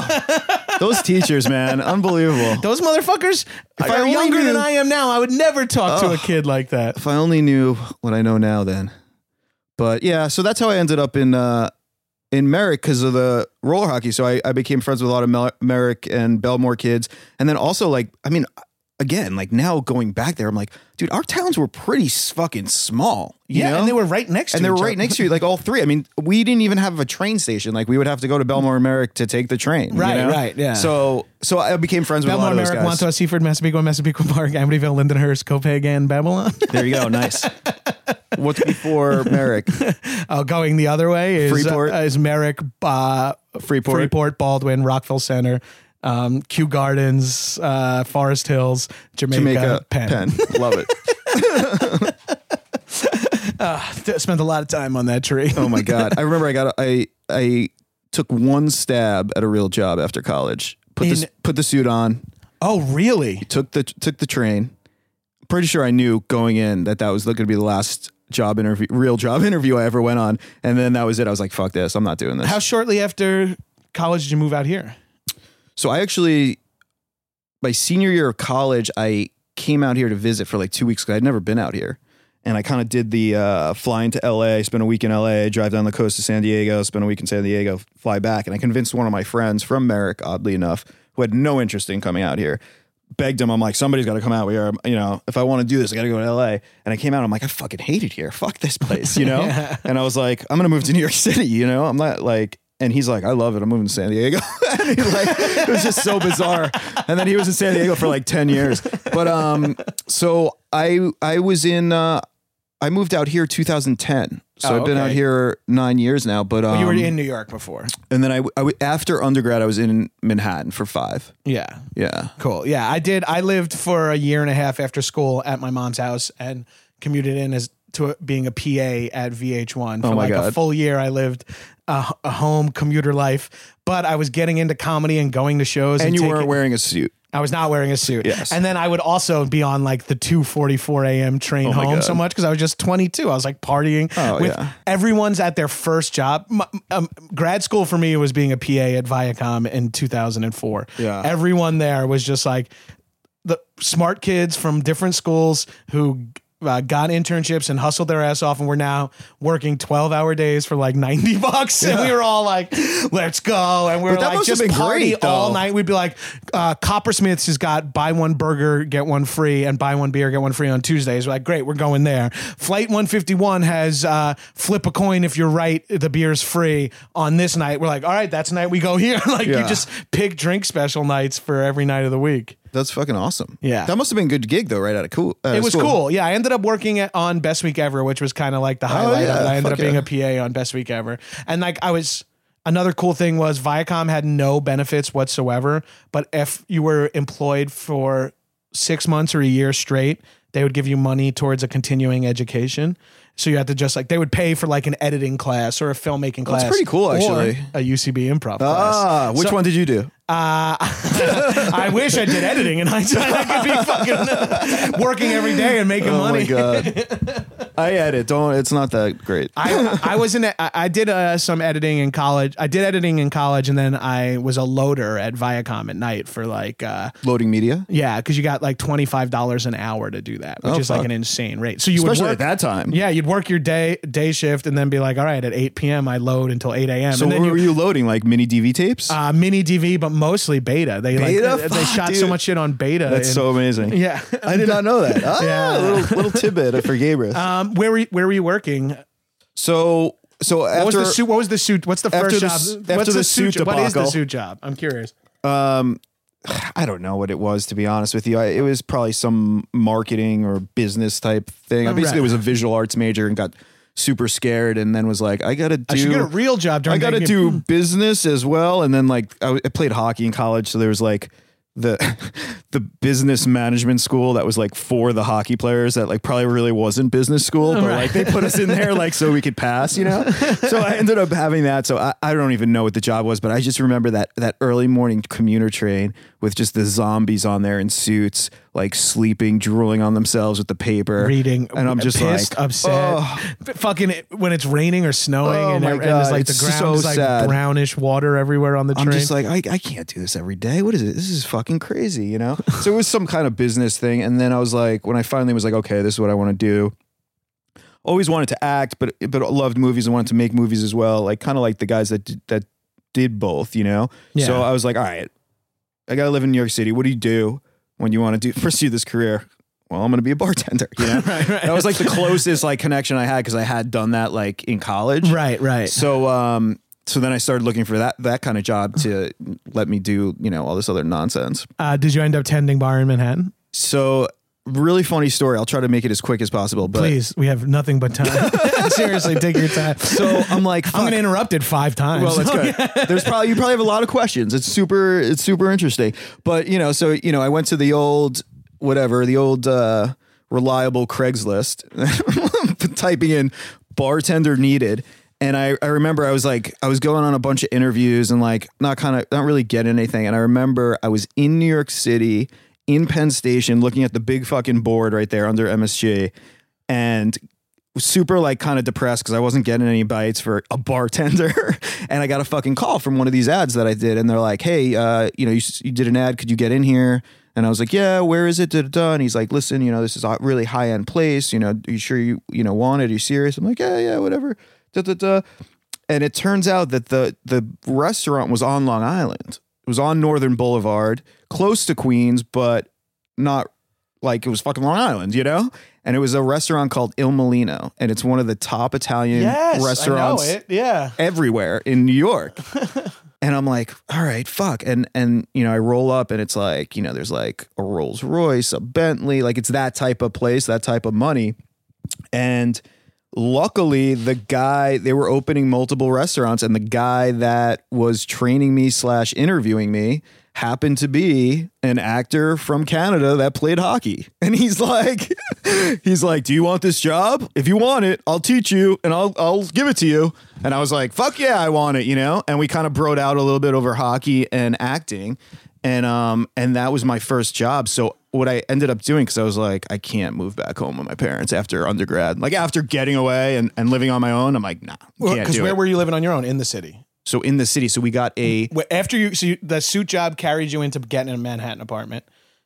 Those teachers, man, unbelievable. Those motherfuckers If are I only younger knew- than I am now. I would never talk to Oh. a kid like that. If I only knew what I know now, then. But yeah, so that's how I ended up in uh, in Merrick because of the roller hockey. So I, I became friends with a lot of Mel- Merrick and Belmore kids, and then also like, I mean, again, like now going back there, I'm like, dude, our towns were pretty s- fucking small. You Yeah, know? and they were right next to and they were each right other. next to you, like all three. I mean, we didn't even have a train station. Like we would have to go to Belmore and Merrick to take the train. you Right, know? right, yeah. So, so I became friends with Belmore, a lot of Merrick, those guys. Wantagh, Seaford, Massapequa, Massapequa Park, Amityville, Lindenhurst, Copagan, Babylon. There you go. Nice. What's before Merrick? Oh, going the other way is Freeport. uh, is Merrick, uh, Freeport. Freeport, Baldwin, Rockville Center, um, Kew Gardens, uh, Forest Hills, Jamaica, Jamaica, Penn. Penn. Love it. Spent a lot of time on that tree. Oh my God. I remember I got, I, I took one stab at a real job after college, put In- the, put the suit on, Oh, really? took the, took the train. Pretty sure I knew going in that that was going to be the last job interview, real job interview I ever went on. And then that was it. I was like, fuck this. I'm not doing this. How shortly after college did you move out here? So I actually, my senior year of college, I came out here to visit for like two weeks because I'd never been out here. And I kind of did the uh, flying to L A, spent a week in L A, drive down the coast to San Diego, spend a week in San Diego, fly back. And I convinced one of my friends from Merrick, oddly enough, who had no interest in coming out here. Begged him, I'm like, somebody's got to come out here. You know, if I want to do this, I got to go to L A. And I came out, I'm like, I fucking hate it here. Fuck this place, you know? yeah. And I was like, I'm going to move to New York City, you know? I'm not like, and he's like, I love it. I'm moving to San Diego. And he like, it was just so bizarre. And then he was in San Diego for like ten years. But um, so I I was in, uh, I moved out here two thousand ten. So oh, I've been okay. out here nine years now. But um, well, you were in New York before. And then I, I after undergrad, I was in Manhattan for five. Yeah. Yeah. Cool. Yeah, I did. I lived for a year and a half after school at my mom's house and commuted in as to a, being a P A at V H one for oh my like God. a full year. I lived a, a home commuter life, but I was getting into comedy and going to shows. And, and you taking, weren't wearing a suit. I was not wearing a suit. Yes. And then I would also be on like the two forty-four a.m. train Oh my home God. so much because I was just twenty-two. I was like partying Oh, with yeah. everyone's at their first job. M- Um, grad school for me was being a P A at Viacom in two thousand four. Yeah. Everyone there was just like the smart kids from different schools who uh, got internships and hustled their ass off and were now working twelve hour days for like ninety bucks. And we were all like, let's go. And we were But that like, must have just been party great, all though. night. We'd be like, uh, Coppersmith's has got buy one burger, get one free, and buy one beer, get one free on Tuesdays. We're like, great, we're going there. Flight one fifty-one has uh, flip a coin if you're right, the beer's free on this night. We're like, all right, that's the night we go here. Like Yeah. you just pick drink special nights for every night of the week. That's fucking awesome. Yeah. That must have been a good gig though, right out of cool. Uh, It was school. cool. Yeah, I ended up working at, on Best Week Ever, which was kind of like the highlight yeah, of it. I ended fuck up being yeah. a P A on Best Week Ever. And like I was another cool thing was Viacom had no benefits whatsoever, but if you were employed for six months or a year straight, they would give you money towards a continuing education. So you had to just like, they would pay for like an editing class or a filmmaking class. That's pretty cool, or actually. a U C B improv class. Ah, which So- one did you do? Uh, I wish I did editing in hindsight. I could be fucking working every day and making Oh money. my God. I edit. Don't. It's not that great. I, I was in. A, I did uh, some editing in college. I did editing in college, and then I was a loader at Viacom at night for like, uh, Loading media, yeah, because you got like twenty five dollars an hour to do that, which Oh, is like fuck. an insane rate. So you especially would work at that time. Yeah, you'd work your day day shift, and then be like, all right, at eight p.m. I load until eight a.m. So and what then were you, you loading? Like mini D V tapes? uh, mini D V, but mostly beta. They Beta? like they Fuck, shot so dude. much shit on beta. That's and- so amazing. yeah. I did not know that. Ah, Yeah. a little, little tidbit for Gabrus. Um, where were you, where were you working? so so What after was the suit? What was the suit? What's the after first the job? s- What's after the suit? suit job? What is the debacle- suit job? I'm curious. um, I don't know what it was, to be honest with you. I, it was probably some marketing or business type thing. I Oh, basically right. was a visual arts major and got super scared, and then was like, I gotta do. I should get a real job. I During got to the- do business as well. And then like I, I played hockey in college. So there was like the, the business management school that was like for the hockey players that like probably really wasn't business school, but Right. like they put us in there like so we could pass, you know? So I ended up having that. So I, I don't even know what the job was, but I just remember that, that early morning commuter train with just the zombies on there in suits, like sleeping, drooling on themselves with the paper. reading, And I'm just pissed, like, upset. oh. Fucking when it's raining or snowing, Oh and, my ev- and it's God, like the it's ground so is like sad. brownish water everywhere on the I'm train. just like, I, I can't do this every day. What is it? This is fucking crazy, you know? So it was some kind of business thing. And then I was like, when I finally was like, okay, this is what I want to do. Always wanted to act, but but loved movies and wanted to make movies as well. Like kind of like the guys that did, that did both, you know? Yeah. So I was like, all right, I got to live in New York City. What do you do when you want to do pursue this career? Well, I'm going to be a bartender, you know? right, right. That was like the closest like connection I had because I had done that like in college. right, right. So um so then I started looking for that that kind of job to let me do, you know, all this other nonsense. Uh, did you end up tending bar in Manhattan? So really funny story. I'll try to make it as quick as possible. But Please, we have nothing but time. Seriously, take your time. so I'm like, I'm fuck. going to interrupt it five times. Well, that's good. There's probably you probably have a lot of questions. It's super it's super interesting. But you know, so you know, I went to the old whatever, the old uh reliable Craigslist, typing in bartender needed. And I, I remember I was like, I was going on a bunch of interviews and like not kind of not really getting anything. And I remember I was in New York City in Penn Station looking at the big fucking board right there under M S G and was super like kind of depressed because I wasn't getting any bites for a bartender. And I got a fucking call from one of these ads that I did. And they're like, hey, uh, you know, you, you did an ad. Could you get in here? And I was like, yeah, where is it? Da, da, da. And he's like, listen, you know, this is a really high end place. You know, are you sure you, you know, want it? Are you serious? I'm like, yeah, yeah, whatever. Da, da, da. And it turns out that the, the restaurant was on Long Island. it was on Northern Boulevard, close to Queens, but not like it was fucking Long Island, you know? And it was a restaurant called Il Molino, and it's one of the top Italian Yes, restaurants I know it. Yeah. everywhere in New York. And I'm like, all right, fuck. And, and, you know, I roll up and it's like, you know, there's like a Rolls Royce, a Bentley, like it's that type of place, that type of money. And luckily the guy, they were opening multiple restaurants, and the guy that was training me slash interviewing me happened to be an actor from Canada that played hockey. And he's like, he's like, do you want this job? If you want it, I'll teach you and I'll, I'll give it to you. And I was like, fuck yeah, I want it, you know? And we kind of broed out a little bit over hockey and acting. And, um, and that was my first job. So what I ended up doing, cause I was like, I can't move back home with my parents after undergrad, like after getting away and, and living on my own. I'm like, nah, can't Because do where it. were you living on your own? In the city? So in the city, so we got a, Wait, After you, so you, the suit job carried you into getting a Manhattan apartment.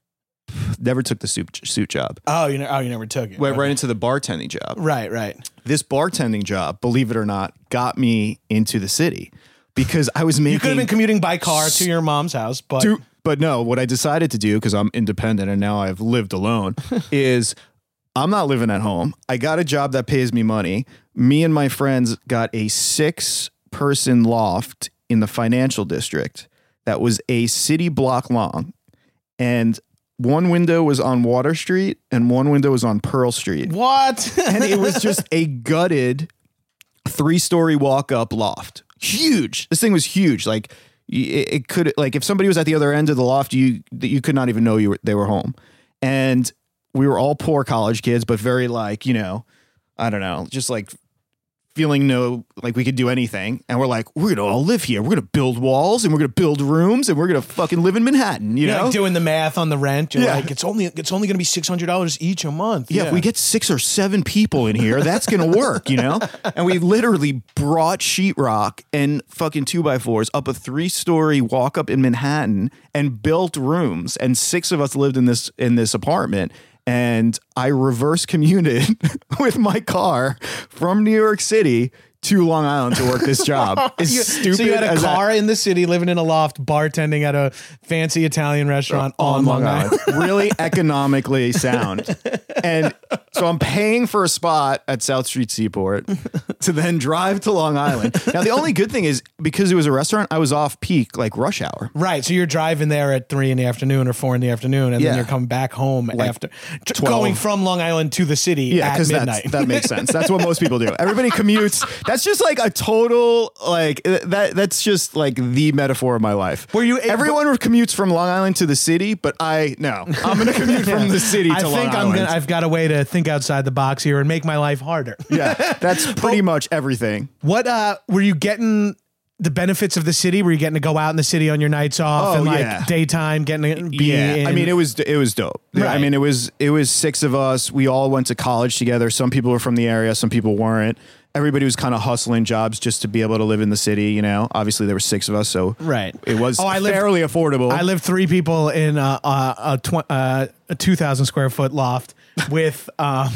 never took the suit, suit job. Oh, you know, oh, you never took it. Went Okay. right into the bartending job. Right, right. This bartending job, believe it or not, got me into the city because I was making. You could have been commuting by car to your mom's house, but to, but no, what I decided to do, because I'm independent and now I've lived alone, is I'm not living at home. I got a job that pays me money. Me and my friends got a six person loft in the financial district that was a city block long. And one window was on Water Street and one window was on Pearl Street. what? And it was just a gutted three story walk up loft. Huge. This thing was huge. Like it, it could, like if somebody was at the other end of the loft, you, you could not even know you were, they were home. And we were all poor college kids, but very like, you know, I don't know, just like feeling no, like we could do anything. And we're like, we're going to all live here. We're going to build walls and we're going to build rooms and we're going to fucking live in Manhattan, you You're know? like doing the math on the rent. You're Yeah. like, it's only it's only going to be six hundred dollars each a month. Yeah, if we get six or seven people in here, that's going to work, you know? And we literally brought sheetrock and fucking two by fours up a three story walk up in Manhattan and built rooms. And six of us lived in this in this apartment. And I reverse commuted with my car from New York City to Long Island to work this job. As You- stupid so you had a as that- car in the city, living in a loft, bartending at a fancy Italian restaurant on, Long Island. Really economically sound. And so I'm paying for a spot at South Street Seaport to then drive to Long Island. Now, the only good thing is because it was a restaurant, I was off peak, like rush hour. Right, so you're driving there at three in the afternoon or four in the afternoon, and Yeah. then you're coming back home after t- twelve. going from Long Island to the city Yeah, at because midnight. that makes sense. That's what most people do. Everybody commutes. That's just like a total, like, that. that's just like the metaphor of my life. Were you- Everyone commutes from Long Island to the city, but I, no. I'm going to commute from the city to I Long think I'm Island. gonna. I've got a way to think outside the box here and make my life harder. Yeah, that's pretty much everything. What uh, were you getting? The benefits of the city? Were you getting to go out in the city on your nights off Oh, and like yeah. daytime, getting to be Yeah, in? I mean, it was it was dope. I Right. mean, it was it was six of us. We all went to college together. Some people were from the area, some people weren't. Everybody was kind of hustling jobs just to be able to live in the city. You know, obviously there were six of us, so Right. it was Oh, I lived- fairly affordable. I lived three people in a a, a, tw- uh, a two thousand square foot loft with um,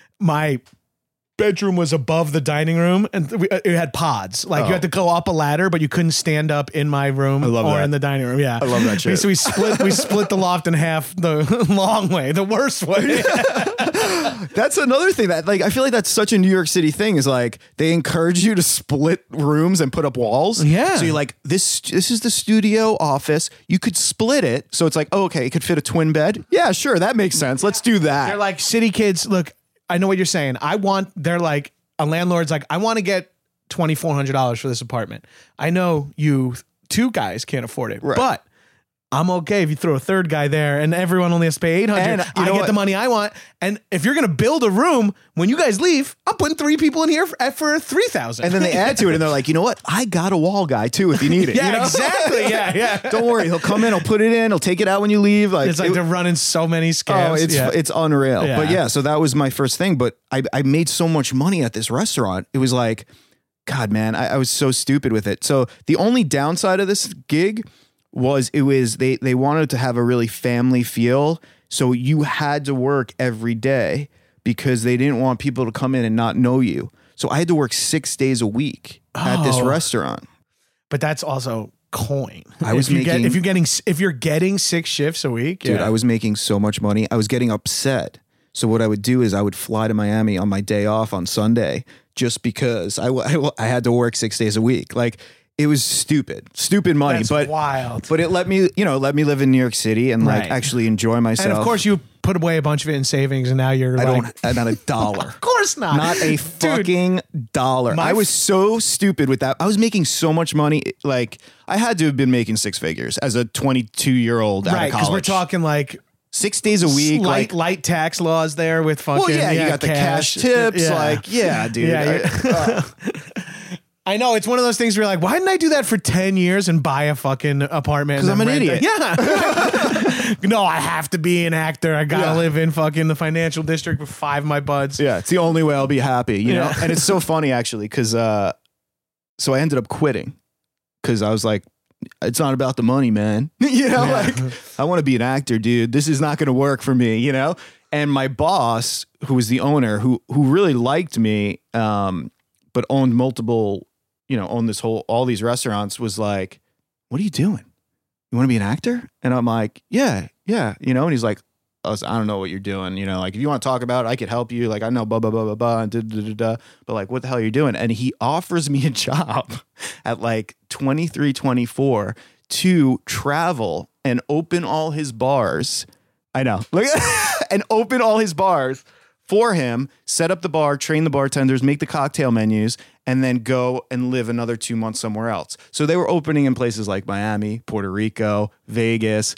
my bedroom was above the dining room, and we, it had pods. Like Oh. you had to go up a ladder, but you couldn't stand up in my room love or that. in the dining room. Yeah, I love that shit. So we split we split the loft in half the long way, the worst way. That's another thing that, like, I feel like that's such a New York City thing. Is like they encourage you to split rooms and put up walls. Yeah. So you're like, this this is the studio office. You could split it, so it's like, oh, okay, it could fit a twin bed. Yeah, sure, that makes sense. Let's do that. They're like, city kids, look, I know what you're saying. I want, they're like, a landlord's like, I want to get twenty-four hundred dollars for this apartment. I know you two guys can't afford it, Right. but I'm okay if you throw a third guy there and everyone only has to pay eight hundred dollars. And you I know get what? the money I want. And if you're going to build a room, when you guys leave, I'm putting three people in here for, for three thousand And then they add to it, and they're like, you know what? I got a wall guy too if you need it. Yeah, you know? exactly. Yeah, yeah. Don't worry, he'll come in, he'll put it in, he'll take it out when you leave. Like It's like it- they're running so many scams. Oh, it's yeah. it's unreal. Yeah. But yeah, so that was my first thing. But I, I made so much money at this restaurant. It was like, God, man, I, I was so stupid with it. So the only downside of this gig was it was they they wanted to have a really family feel. So you had to work every day because they didn't want people to come in and not know you. So I had to work six days a week at this Oh. restaurant. But that's also coin. I was if you making- get, if you're getting if you're getting six shifts a week, Dude, yeah. I was making so much money. I was getting upset. So what I would do is I would fly to Miami on my day off on Sunday just because I, w- I, w- I had to work six days a week. Like it was stupid, stupid money, That's but wild. But it let me, you know, let me live in New York City and like Right. actually enjoy myself. And of course, you put away a bunch of it in savings, and now you're I like, don't, not a dollar. of course not, Not a Dude, fucking dollar. my I was f- so stupid with that. I was making so much money. Like I had to have been making six figures as a twenty-two year old out right? of Because college. we're talking like six days a week. light like, light tax laws there with fucking. well, yeah, you got the cash tips. Yeah. Like, yeah, dude. Yeah, I- uh, I know it's one of those things where you're like, why didn't I do that for ten years and buy a fucking apartment? 'Cause and I'm then an rent it? Yeah. No, I have to be an actor. I gotta Yeah. live in fucking the financial district with five of my buds. Yeah, it's the only way I'll be happy, you know? Yeah. And it's so funny actually, because uh so I ended up quitting because I was like, it's not about the money, man. you know, Yeah. like I want to be an actor, dude. This is not gonna work for me, you know? And my boss, who was the owner, who who really liked me, um, but owned multiple, you know, owned this whole all these restaurants, was like, what are you doing? You want to be an actor? And I'm like, yeah, yeah, you know. And he's like, I was- I don't know what you're doing, you know. Like, if you want to talk about it, I could help you. Like, I know blah blah blah blah blah, and da, da, da, da. But like, what the hell are you doing? And he offers me a job at like twenty-three, twenty-four to travel and open all his bars. I know, like, and open all his bars for him, set up the bar, train the bartenders, make the cocktail menus, and then go and live another two months somewhere else. So they were opening in places like Miami, Puerto Rico, Vegas,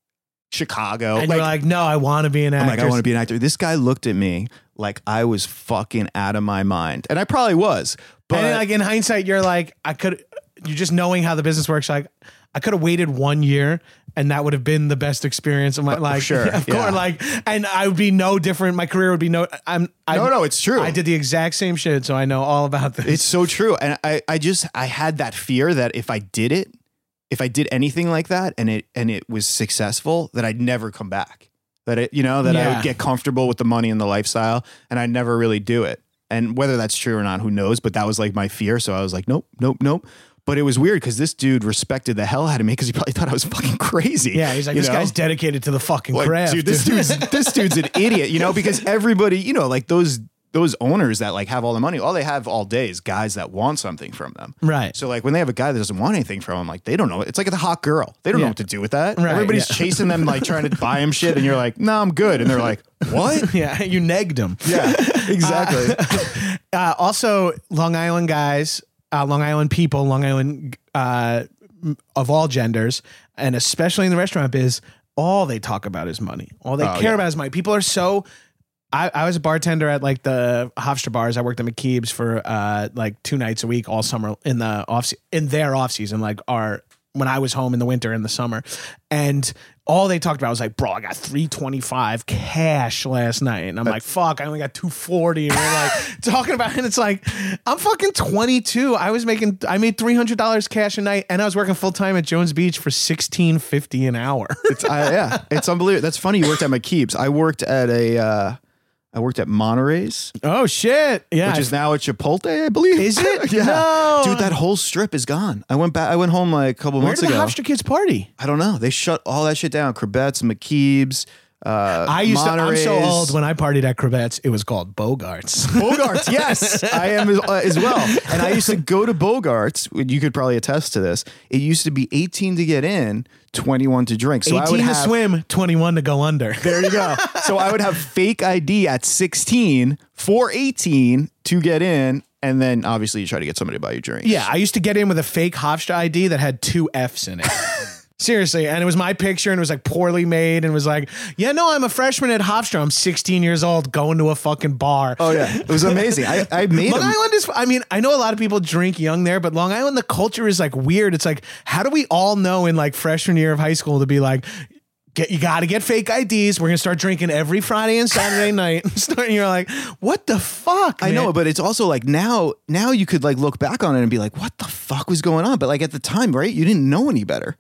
Chicago. And you're like, no, I want to be an actor. I'm like, I want to be an actor. This guy looked at me like I was fucking out of my mind. And I probably was. But And then, like in hindsight, you're like, I could. You're just knowing how the business works. Like, I could have waited one year, and that would have been the best experience of my life. sure, of yeah. course. Like, and I would be no different. My career would be no. I'm. I, No, no, it's true. I did the exact same shit, so I know all about this. it's so true. And I, I just, I had that fear that if I did it, if I did anything like that and it, and it was successful, that I'd never come back. That it, you know, that I Yeah. would get comfortable with the money and the lifestyle and I'd never really do it. And whether that's true or not, who knows? But that was like my fear. So I was like, nope, nope, nope. But it was weird because this dude respected the hell out of me because he probably thought I was fucking crazy. yeah, he's like, you this know? guy's dedicated to the fucking Like, craft. dude, this dude's this dude's an idiot, you know, because everybody, you know, like those those owners that like have all the money, all they have all day is guys that want something from them. Right. So like when they have a guy that doesn't want anything from them, like they don't know. It's like a hot girl. They don't Yeah. know what to do with that. Right, Everybody's yeah. chasing them, like trying to buy them shit, and you're like, no, I'm good. And they're like, what? yeah, you negged him. Yeah, exactly. Uh, also, Long Island guys, uh, Long Island people, Long Island uh, m- of all genders, and especially in the restaurant biz, all they talk about is money. All they Oh, care yeah. about is money. People are so. I, I was a bartender at like the Hofstra bars. I worked at McKeeb's for uh, like two nights a week all summer in the off se- in their off season, like our when I was home in the winter and the summer, and all they talked about was like, bro, I got three twenty five cash last night, and I'm like, fuck, I only got two forty, and we're like talking about it. And it's like, I'm fucking twenty-two. I was making, I made three hundred dollars cash a night, and I was working full time at Jones Beach for sixteen fifty an hour. It's I, yeah, it's unbelievable. That's funny. You worked at McKeeb's. I worked at a. Uh, I worked at Monterey's, Oh shit, yeah, which is now at Chipotle, I believe. Is it? yeah, No. dude, that whole strip is gone. I went back. I went home like a couple where months did the ago. Hofstra kids party? I don't know. They shut all that shit down. Crebettes, McKeeb's. Uh, I used to, I'm so Monterey's. old. When I partied at Crevettes, it was called Bogarts. Bogarts, yes, I am as, uh, as well. And I used to go to Bogarts. You could probably attest to this. It used to be eighteen to get in, twenty-one to drink. So I would eighteen to have, swim, twenty-one to go under. There you go. So I would have fake I D at sixteen for eighteen to get in. And then obviously you try to get somebody to buy you drinks. Yeah, I used to get in with a fake Hofstra I D that had two F's in it. Seriously, and it was my picture, and it was like poorly made, and it was like, yeah, no, I'm a freshman at Hofstra. I'm sixteen years old, going to a fucking bar. Oh yeah, it was amazing. I, I made Long them. Island is, I mean, I know a lot of people drink young there, but Long Island, the culture is like weird. It's like, how do we all know in like freshman year of high school to be like, get, you got to get fake I Ds. We're going to start drinking every Friday and Saturday night. Start, and you're like, what the fuck? I know, man? but it's also like now, now you could like look back on it and be like, what the fuck was going on? But like at the time, right? You didn't know any better.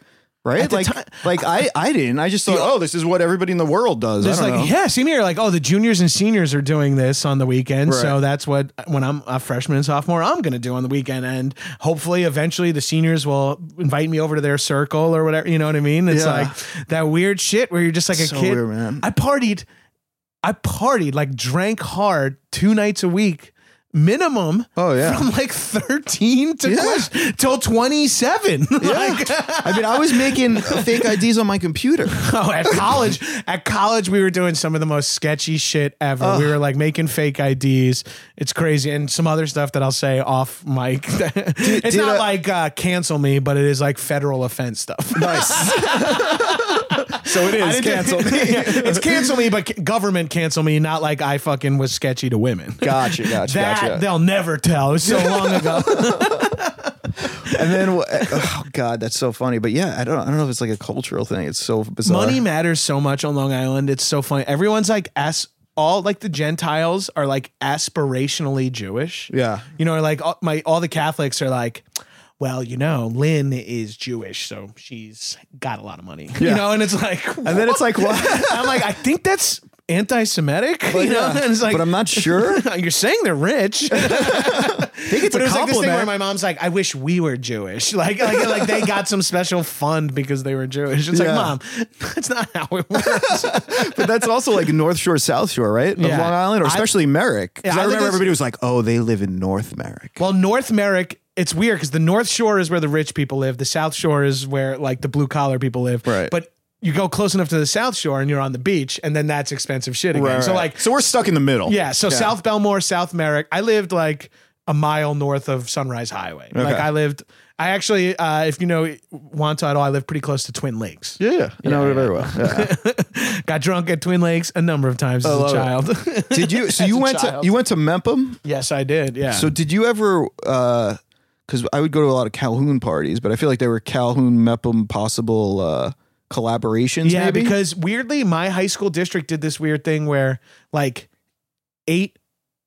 right? At the Like, ti- like I, I didn't. I just thought, oh, this is what everybody in the world does. I It's don't like, know. yeah, same here. Like, oh, the juniors and seniors are doing this on the weekend. Right. So that's what, when I'm a freshman and sophomore, I'm going to do on the weekend. And hopefully, eventually, the seniors will invite me over to their circle or whatever. You know what I mean? It's Yeah. like that weird shit where you're just like a So kid. weird, man. I partied, I partied, like, drank hard two nights a week. Minimum, Oh, yeah. from like thirteen to Yeah. quest- till twenty-seven. Like, I mean, I was making fake I Ds on my computer. oh, at college, at college, we were doing some of the most sketchy shit ever. We were like making fake I Ds. It's crazy, and some other stuff that I'll say off mic. It's did not a- like uh, cancel me, but it is like federal offense stuff. Nice. So it I is didn't- cancel me. Yeah, it's cancel me, but ca- government cancel me, not like I fucking was sketchy to women. Gotcha, gotcha, That gotcha. they'll never tell. It was so long ago. And then, oh God, that's so funny. But yeah, I don't, I don't know if it's like a cultural thing. It's so bizarre. Money matters so much on Long Island. It's so funny. Everyone's like as all like the Gentiles are like aspirationally Jewish. Yeah. You know, like all, my all the Catholics are like, well, you know, Lynn is Jewish, so she's got a lot of money. You Yeah. know, and it's like, And then it's like, what? I'm like, I think that's anti-Semitic. You know, yeah. and it's like, But I'm not sure. You're saying they're rich. I think it's But a it was like this thing where compliment. my mom's like, I wish we were Jewish. Like, like, like they got some special fund because they were Jewish. It's Yeah. like, Mom, that's not how it works. But that's also like North Shore, South Shore, right? Of Yeah. Long Island, or I- especially Merrick. 'Cause Yeah, I I think remember it's- everybody was like, oh, they live in North Merrick. Well, North Merrick, it's weird because the North Shore is where the rich people live. The South Shore is where like the blue collar people live. Right. But you go close enough to the South Shore and you're on the beach, and then that's expensive shit again. So like, so we're stuck in the middle. yeah. So South Belmore, South Merrick. I lived like a mile north of Sunrise Highway. Like I lived. I actually, uh, if you know Wantagh, I live pretty close to Twin Lakes. Yeah, yeah. I know it very well. Yeah. Got drunk at Twin Lakes a number of times as a love it. child. Did you? So As you a went to child. you went to Mempham. Yes, I did. Yeah. So did you ever? Because I would go to a lot of Calhoun parties, but I feel like there were Calhoun Mempham possible uh, collaborations. yeah, maybe? because weirdly, my high school district did this weird thing where like eight,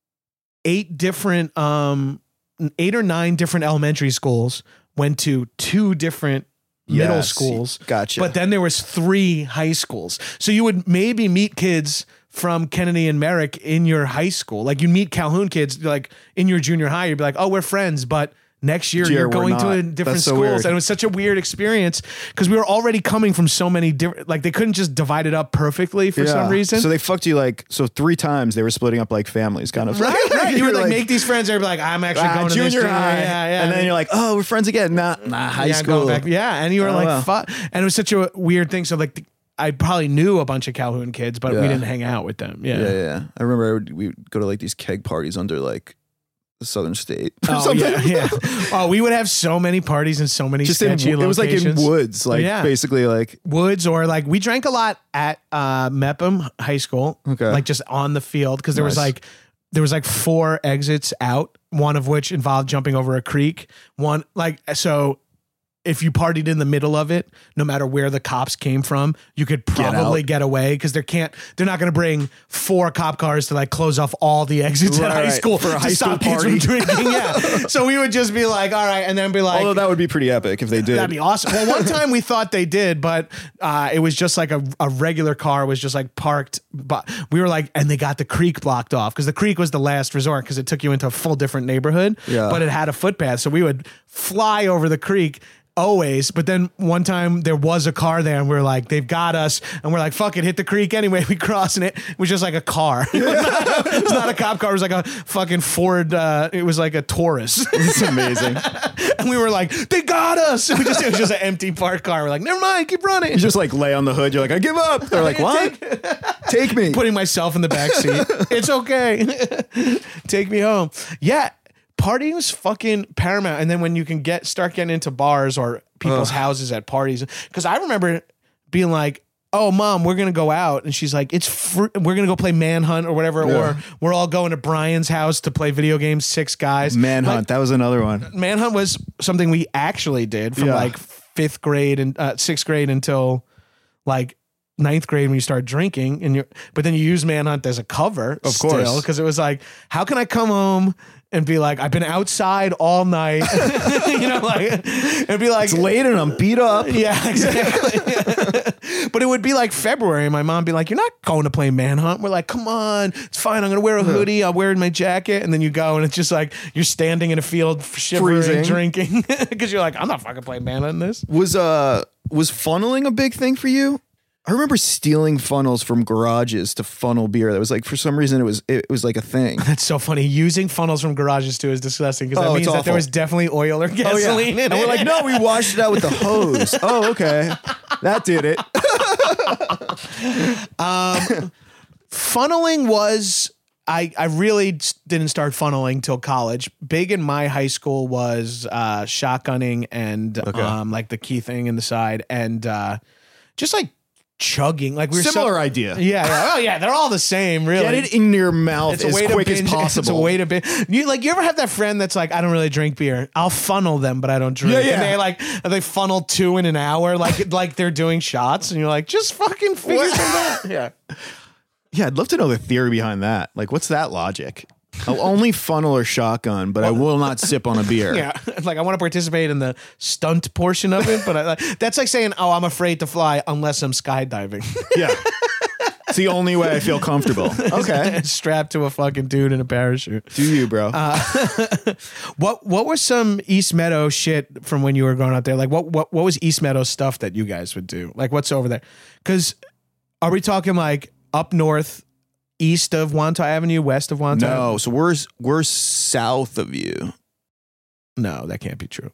eight different, um, eight or nine different elementary schools went to two different middle Yes, schools. gotcha. But then there was three high schools. So you would maybe meet kids from Kennedy and Merrick in your high school. Like you meet Calhoun kids like in your junior high, you'd be like, oh, we're friends, but next year Year, you're we're going to not. a different That's so schools. weird. And it was such a weird experience because we were already coming from so many different, like they couldn't just divide it up perfectly for some Yeah. reason. So they fucked you like so three times. They were splitting up like families, kind of. right, right. You You're would like, make these friends. They'd be like, I'm actually ah, going to junior this junior high, Yeah, yeah. and then you're like, oh, we're friends again. Nah, nah, high yeah, school. going back- yeah, and you were Oh, like, wow. fuck. And it was such a weird thing. So like, the, I probably knew a bunch of Calhoun kids, but we Yeah. didn't hang out with them. Yeah. Yeah, yeah. I remember I would, we would go to like these keg parties under like the Southern State. or Oh something. yeah, yeah. Oh, we would have so many parties in so many Just in, sketchy it was like in locations. woods, like Yeah. basically like Woods, or like we drank a lot at uh Mepham High School. Okay. Like just on the field because there was Nice. like there was like four exits out, one of which involved jumping over a creek. One like so if you partied in the middle of it, no matter where the cops came from, you could probably out. get, away because they can't. They're not going to bring four cop cars to like close off all the exits at high Right, school for a to high stop school kids party. from drinking. Yeah, so we would just be like, all right, and then be like, although that would be pretty epic if they did. that'd be awesome. Well, one time we thought they did, but uh, it was just like a, a regular car was just like parked. But we were like, and they got the creek blocked off because the creek was the last resort because it took you into a full different neighborhood. Yeah. But it had a footpath, so we would fly over the creek. Always, but then one time there was a car there, and we are like, "They've got us," and we're like, "Fuck it, hit the creek anyway." We crossing it. It was just like a car. It was not, it was not a cop car. It was like a fucking Ford. Uh, it was like a Taurus. It's amazing. And we were like, they got us. We just, it was just an empty parked car. We're like, never mind, keep running. You just like lay on the hood. You're like, I give up. They're like, what? Take me. Putting myself in the back seat. It's okay. Take me home. Yeah. Partying was fucking paramount. And then when you can get start getting into bars or people's houses at parties, because I remember being like, oh, mom, we're going to go out. And she's like, it's fr- we're going to go play Manhunt or whatever. Yeah. Or we're all going to Brian's house to play video games, six guys. Manhunt. Like, that was another one. Manhunt was something we actually did from Yeah. like fifth grade and uh, sixth grade until like ninth grade when you start drinking. And you, but then you use Manhunt as a cover, Of course. because it was like, how can I come home and be like, I've been outside all night, you know, like, and be like, It's late and I'm beat up. yeah, exactly. But it would be like February, and my mom be like, "You're not going to play Manhunt." We're like, "Come on, it's fine. I'm gonna wear a hoodie. I'll wear my jacket." And then you go, and it's just like you're standing in a field, shivering, Freezing. drinking, because you're like, "I'm not fucking playing Manhunt in this." Was uh was funneling a big thing for you? I remember stealing funnels from garages to funnel beer. That was like, for some reason, it was it was like a thing. That's so funny. Using funnels from garages too is disgusting because that Oh, means it's that there awful. was definitely oil or gasoline in it. And we're like, no, we washed it out with the hose. Oh, okay. That did it. Funneling was I I really s- didn't start funneling till college. Big in my high school was uh, shotgunning and um, like the key thing in the side and uh, just like chugging. Like we were Similar so, idea. Yeah, yeah. Oh yeah, they're all the same. Really, Get it in your mouth It's a as way quick to as binge, possible. It's a way to binge. You like you ever have that friend that's like, I don't really drink beer. I'll funnel them, but I don't drink. Yeah, yeah. And they like they funnel two in an hour, like like they're doing shots, and you're like, just fucking figure What? something out. Yeah. Yeah, I'd love to know the theory behind that. Like, what's that logic? I'll only funnel or shotgun, but I will not sip on a beer. Yeah, like I want to participate in the stunt portion of it, but I, that's like saying, "Oh, I'm afraid to fly unless I'm skydiving." Yeah. It's the only way I feel comfortable. Okay. Strapped to a fucking dude in a parachute. Do you, bro? What What was some East Meadow shit from when you were growing up there? Like, what what what was East Meadow stuff that you guys would do? Like, what's over there? Because are we talking like up north, east of Wantagh Avenue, west of Wantagh? No. So we're we're south of you. no, that can't be true.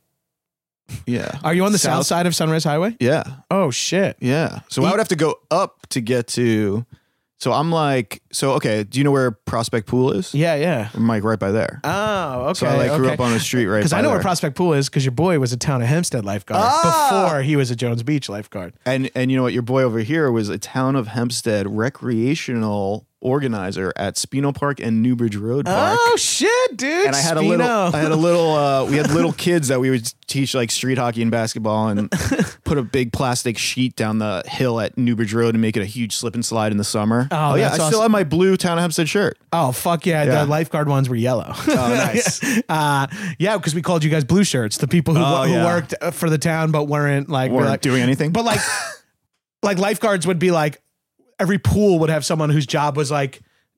Yeah. Are you on the South- south side of Sunrise Highway? Yeah. Oh shit. Yeah. So I would have to go up to get to. So I'm like, so okay. Do you know where Prospect Pool is? Yeah, yeah. I'm like right by there. Oh, okay. so I like grew okay. up on the street right. Because by I know there. where Prospect Pool is because your boy was a Town of Hempstead lifeguard Ah! before he was a Jones Beach lifeguard. And and you know what? Your boy over here was a Town of Hempstead recreational organizer at Spino Park and Newbridge Road Park. Oh shit, dude! And I had a little, I had a little, uh, we had little kids that we would teach like street hockey and basketball and put a big plastic sheet down the hill at Newbridge Road and make it a huge slip and slide in the summer. Oh, yeah. I that's still awesome. have my blue Town of Hempstead shirt. Oh fuck yeah, Yeah. the lifeguard ones were yellow. Oh, nice. uh, yeah, because we called you guys blue shirts, the people who, Oh, who yeah. worked for the town but weren't like were Weren't like, doing anything. But like, like lifeguards would be like, every pool would have someone whose job was like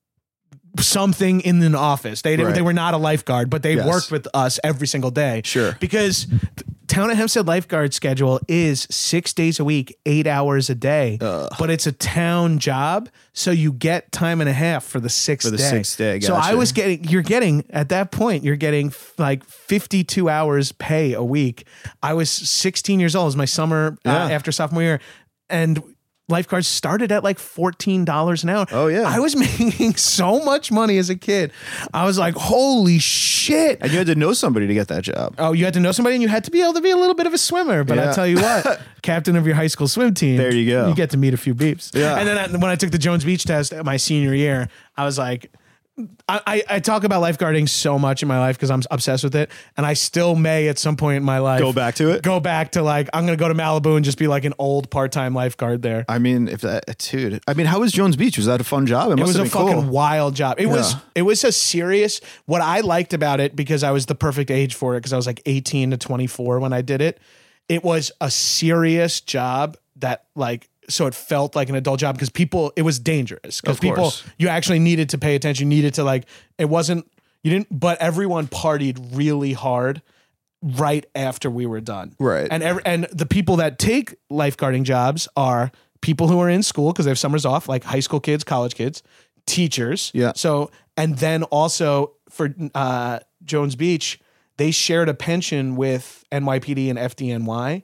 something in an office. They didn't, Right. they were not a lifeguard, but they Yes. worked with us every single day. Sure. Because Town of Hempstead lifeguard schedule is six days a week, eight hours a day, but it's a town job. So you get time and a half for the sixth For the day. sixth day, So I gotcha. was getting, you're getting at that point, you're getting f- like fifty-two hours pay a week. I was sixteen years old. It was my summer uh, Yeah. after sophomore year. And lifeguards started at like fourteen dollars an hour. Oh, yeah. I was making so much money as a kid. I was like, holy shit. And you had to know somebody to get that job. Oh, you had to know somebody and you had to be able to be a little bit of a swimmer. But I Yeah. tell you what, captain of your high school swim team. There you go. You get to meet a few beeps. Yeah. And then I, when I took the Jones Beach test my senior year, I was like, I, I, I talk about lifeguarding so much in my life because I'm obsessed with it. And I still may at some point in my life Go back to it? Go back to like, I'm going to go to Malibu and just be like an old part-time lifeguard there. I mean, if that, dude, I mean, how was Jones Beach? Was that a fun job? It must was a have been fucking cool. wild job. It was Yeah. it was a serious. What I liked about it, because I was the perfect age for it, because I was like eighteen to twenty-four when I did it. It was a serious job that like, so it felt like an adult job because people, it was dangerous because Of people, course. you actually needed to pay attention, needed to like, it wasn't, you didn't, but everyone partied really hard right after we were done. Right. And every, and the people that take lifeguarding jobs are people who are in school because they have summers off, like high school kids, college kids, teachers. Yeah. So, and then also for uh, Jones Beach, they shared a pension with N Y P D and F D N Y.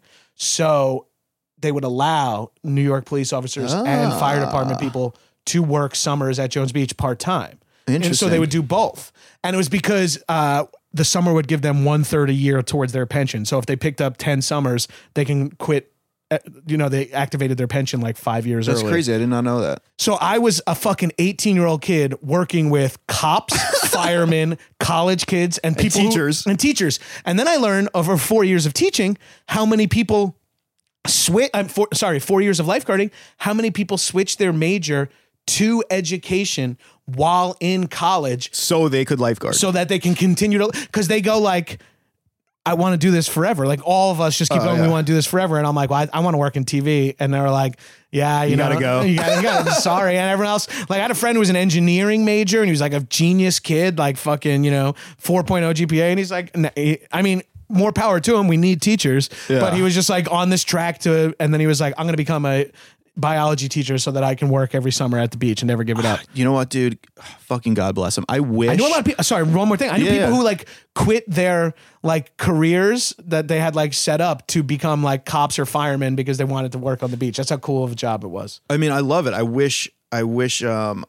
So they would allow New York police officers and fire department people to work summers at Jones Beach part-time. And so Interesting. they would do both. And it was because uh, the summer would give them one third a year towards their pension. So if they picked up ten summers, they can quit. uh, You know, they activated their pension like five years That's earlier. crazy. I did not know that. So I was a fucking eighteen year old kid working with cops, firemen, college kids, and people who- teachers. and teachers. And then I learned over four years of teaching how many people switch. I'm for, sorry, four years of lifeguarding. How many people switch their major to education while in college So they could lifeguard. so that they can continue to, because they go like, I want to do this forever. Like all of us just keep Oh, going. yeah. We want to do this forever. And I'm like, well, I, I want to work in T V. And they're like, yeah, you, You know, gotta go. You gotta, you gotta, sorry. And everyone else, like I had a friend who was an engineering major and he was like a genius kid, like fucking, you know, four point oh G P A. And he's like, n- he- I mean, more power to him. We need teachers. Yeah. But he was just like on this track to, and then he was like, I'm going to become a biology teacher so that I can work every summer at the beach and never give it up. you know what, dude? Fucking God bless him. I wish. I know a lot of people. Sorry, one more thing. I knew Yeah, people yeah. who like quit their like careers that they had like set up to become like cops or firemen because they wanted to work on the beach. That's how cool of a job it was. I mean, I love it. I wish. I wish. Um,